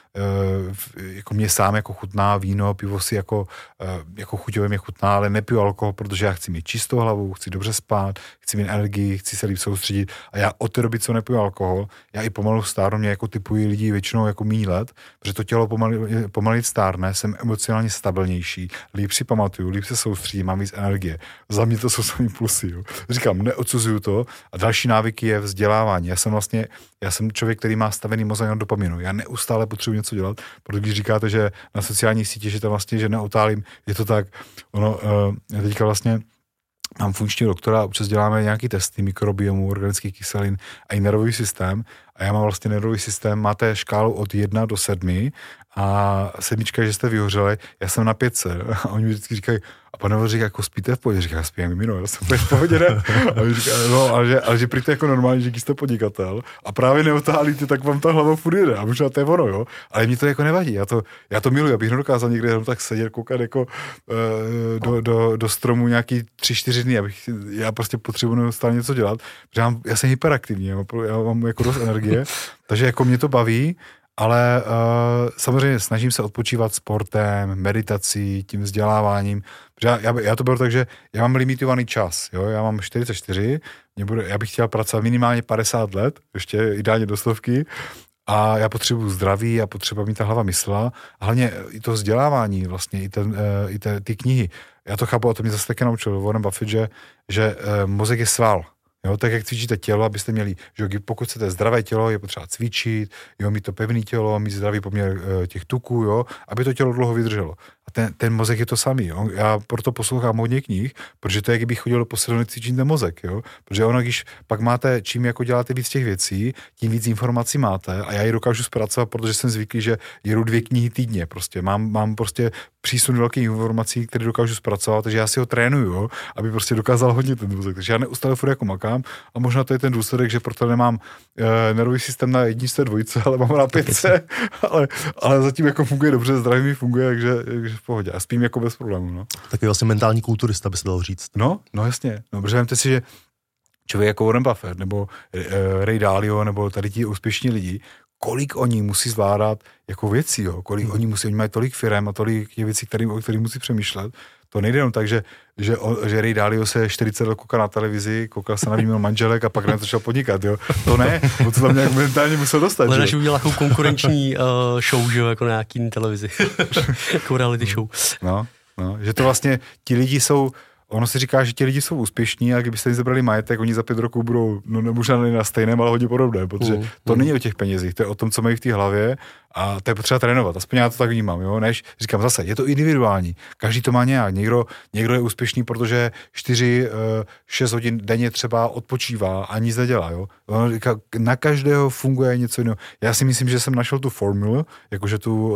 jako mě sám jako chutná víno, pivo si jako chuťově mě chutná, ale nepiju alkohol, protože já chci mít čistou hlavu, chci dobře spát, chci mít energii, chci se líp soustředit a já od té doby, co nepiju alkohol, já i pomalu stárnu, mě jako typují lidi většinou jako méně let, protože to tělo pomalu stárne, jsem emocionálně stabilnější, líp si pamatuju, líp se soustředím, mám víc energie. Za mě to jsou samý plusy. Jo. Říkám, neodsuzuju to a další návyky je vzdělávání. Já jsem člověk, který má stavený mozek na dopaminu. Já neustále potřebuji něco dělat, protože když říkáte, že na sociální sítě, že to vlastně, že neotálím, je to tak, já teďka vlastně mám funkčního doktora, občas děláme nějaký testy mikrobiomu, organických kyselin a i nervový systém. A já mám vlastně nervový systém, máte škálu od 1 do 7 a 7, že jste vyhořeli, já jsem na 5. A oni mi vždycky říkají, a pane říká, jako spíte v pohodě? Říká, spím jak mimino, já jsem v pohodě, ne? A oni říká, no, ale že prý to jako normálně, že když jste podnikatel a právě neotálíte, tak vám ta hlava furt jede. A možná to je ono, jo? Ale mě to jako nevadí, já to miluji, abych nedokázal někde jenom tak sedět, koukat jako do stromu nějaký 3-4 dny, já prostě potřebuji stále něco dělat, protože já jsem hyperaktivní, já mám jako dost energie, takže jako mě to baví, ale samozřejmě snažím se odpočívat sportem, meditací, tím vzděláváním. Já to beru tak, že já mám limitovaný čas. Jo? Já mám 44, já bych chtěl pracovat minimálně 50 let, ještě ideálně do 100. A já potřebuji zdraví a potřeba mít ta hlava myslela. A hlavně i to vzdělávání, vlastně, i ty knihy. Já to chápu, a to mě zase taky naučil Warren Buffett, že mozek je sval. Jo, tak jak cvičíte tělo, abyste měli, že pokud chcete zdravé tělo, je potřeba cvičit, jo, mít to pevné tělo, mít zdravý poměr těch tuků, jo, aby to tělo dlouho vydrželo. A ten mozek je to samý. Já proto poslouchám hodně knih, protože to je, kdybych chodil do posilovny cvičit ten mozek, jo. Protože ono, když pak máte, čím jako děláte víc těch věcí, tím víc informací máte a já ji dokážu zpracovat, protože jsem zvyklý, že jedu 2 knihy týdně prostě. Mám prostě přísun velkých informací, které dokážu zpracovat, takže já si ho trénuju, jo, aby prostě dokázal hodně ten mozek. Takže já neustále furt jako makám a možná to je ten důsledek, že proto nemám nervový systém na 1, 2, ale mám na 5, ale zatím jako funguje dobře, zdraví mi funguje, takže v pohodě. A spím jako bez problémů, no. Taky vlastně mentální kulturista by se dalo říct. No jasně. No, protože vemte si, že člověk jako Warren Buffett, nebo Ray Dalio, nebo tady ti úspěšní lidi, kolik oni musí zvládat jako věcí, jo? Kolik oni mají tolik firem a tolik věcí, o kterých musí přemýšlet. To nejde jenom tak, že Ray Dalio se 40 let kouká na televizi, koukal se na výměnu manželek a pak na to šel podnikat, jo. To ne, bo to tam nějak mentálně musel dostat. Ale naši udělal takovou konkurenční show, že jo, jako na nějaký televizi. Jako reality show. No, že to vlastně ti lidi jsou, ono se říká, že ti lidi jsou úspěšní a kdybyste jim zabrali majetek, oni za 5 roků budou, no možná na stejném, ale hodně podobné, protože to není o těch penězích, to je o tom, co mají v té hlavě a to je potřeba trénovat. Aspoň já to tak vnímám, jo, než říkám zase, je to individuální, každý to má nějak, někdo je úspěšný, protože 4-6 hodin denně třeba odpočívá a nic nedělá, jo. Ono říká, na každého funguje něco jiného. Já si myslím, že jsem našel tu formulu, jakože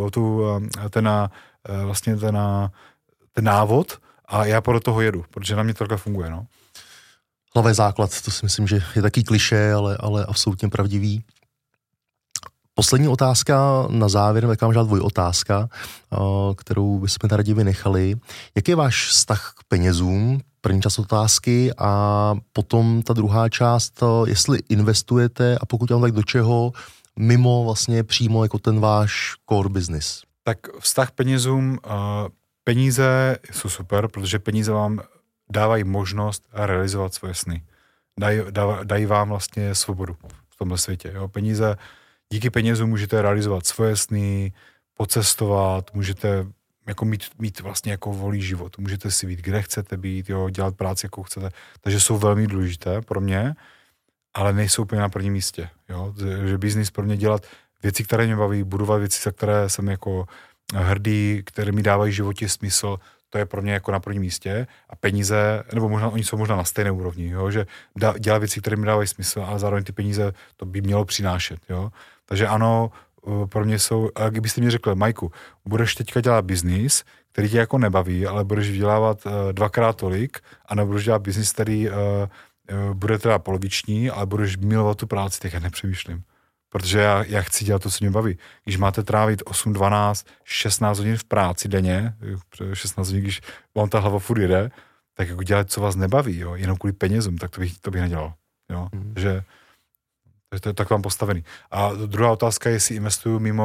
ten návod, a já podle toho jedu, protože na mě to takhle funguje, no. Hlava je základ, to si myslím, že je taky klišé, ale absolutně pravdivý. Poslední otázka na závěr, taková možná dvojotázka, kterou bychom tady raději vynechali. Jak je váš vztah k penězům? První část otázky a potom ta druhá část, jestli investujete a pokud tak do čeho, mimo vlastně přímo jako ten váš core business. Tak vztah k penězům, peníze jsou super, protože peníze vám dávají možnost realizovat svoje sny. Dají vám vlastně svobodu v tomhle světě. Jo? Díky penězům můžete realizovat svoje sny, pocestovat, můžete jako mít vlastně jako volný život. Můžete si být, kde chcete být, jo? Dělat práci, jakou chcete. Takže jsou velmi důležité pro mě, ale nejsou úplně na prvním místě. Jo? Že biznis pro mě dělat věci, které mě baví, budovat věci, za které jsem jako hrdý, které mi dávají v životě smysl, to je pro mě jako na prvním místě a peníze, nebo možná oni jsou možná na stejné úrovni, jo? Že dělat věci, které mi dávají smysl, ale zároveň ty peníze to by mělo přinášet. Jo? Takže ano, pro mě jsou, a kdybyste mi řekli, Majku, budeš teďka dělat biznis, který tě jako nebaví, ale budeš vydělávat 2x tolik, a nebo budeš dělat biznis, který bude teda poloviční, ale budeš milovat tu práci, tak já nepřemýšlím. Protože já chci dělat to, co mě baví. Když máte trávit 8, 12, 16 hodin v práci denně, 16 hodin, když vám ta hlava furt jede, tak jako dělat, co vás nebaví, jo, jenom kvůli penězům, tak to bych nedělal. Jo. Že to je tak vám postavený. A druhá otázka je, jestli investuju mimo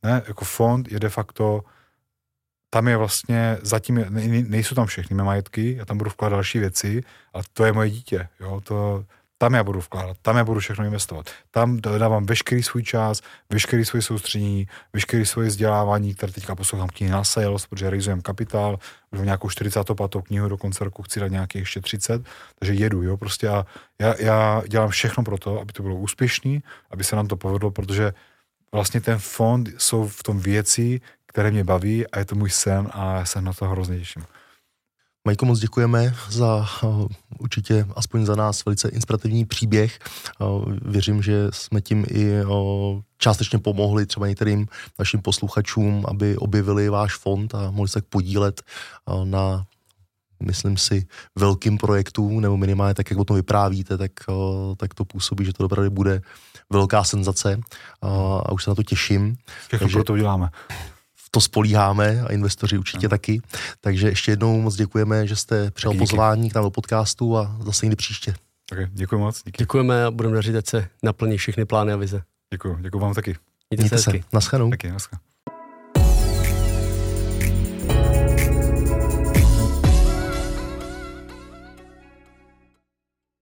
Ne, jako fond je de facto, tam je vlastně, zatím nejsou tam všechny mé majetky, já tam budu vkládat další věci, ale to je moje dítě, jo, tam já budu vkládat, tam já budu všechno investovat. Tam dávám veškerý svůj čas, veškerý svoje soustředění, veškerý svoje vzdělávání, které teďka poslouchám knihy na sales, protože realizujeme kapitál, už mám nějakou 45. knihu, do konce roku chci dát nějakých ještě 30, takže jedu, jo, prostě a já dělám všechno pro to, aby to bylo úspěšný, aby se nám to povedlo, protože vlastně ten fond jsou v tom věci, které mě baví a je to můj sen a já se na to hrozně těším. Majko, moc děkujeme za určitě, aspoň za nás, velice inspirativní příběh. Věřím, že jsme tím i částečně pomohli třeba některým našim posluchačům, aby objevili váš fond a mohli se tak podílet na, myslím si, velkým projektům, nebo minimálně tak, jak o tom vyprávíte, tak to působí, že to opravdu bude velká senzace a už se na to těším. Všechno pro to uděláme. To spolíháme a investoři určitě taky. Takže ještě jednou moc děkujeme, že jste přijal pozvání k nám do podcastu a zase někdy příště. Okay, děkuji moc. Díky. Děkujeme a budeme dařit, ať se naplní všechny plány a vize. Děkuji vám taky. Mějte se. Naschledanou. Taky, naschledanou.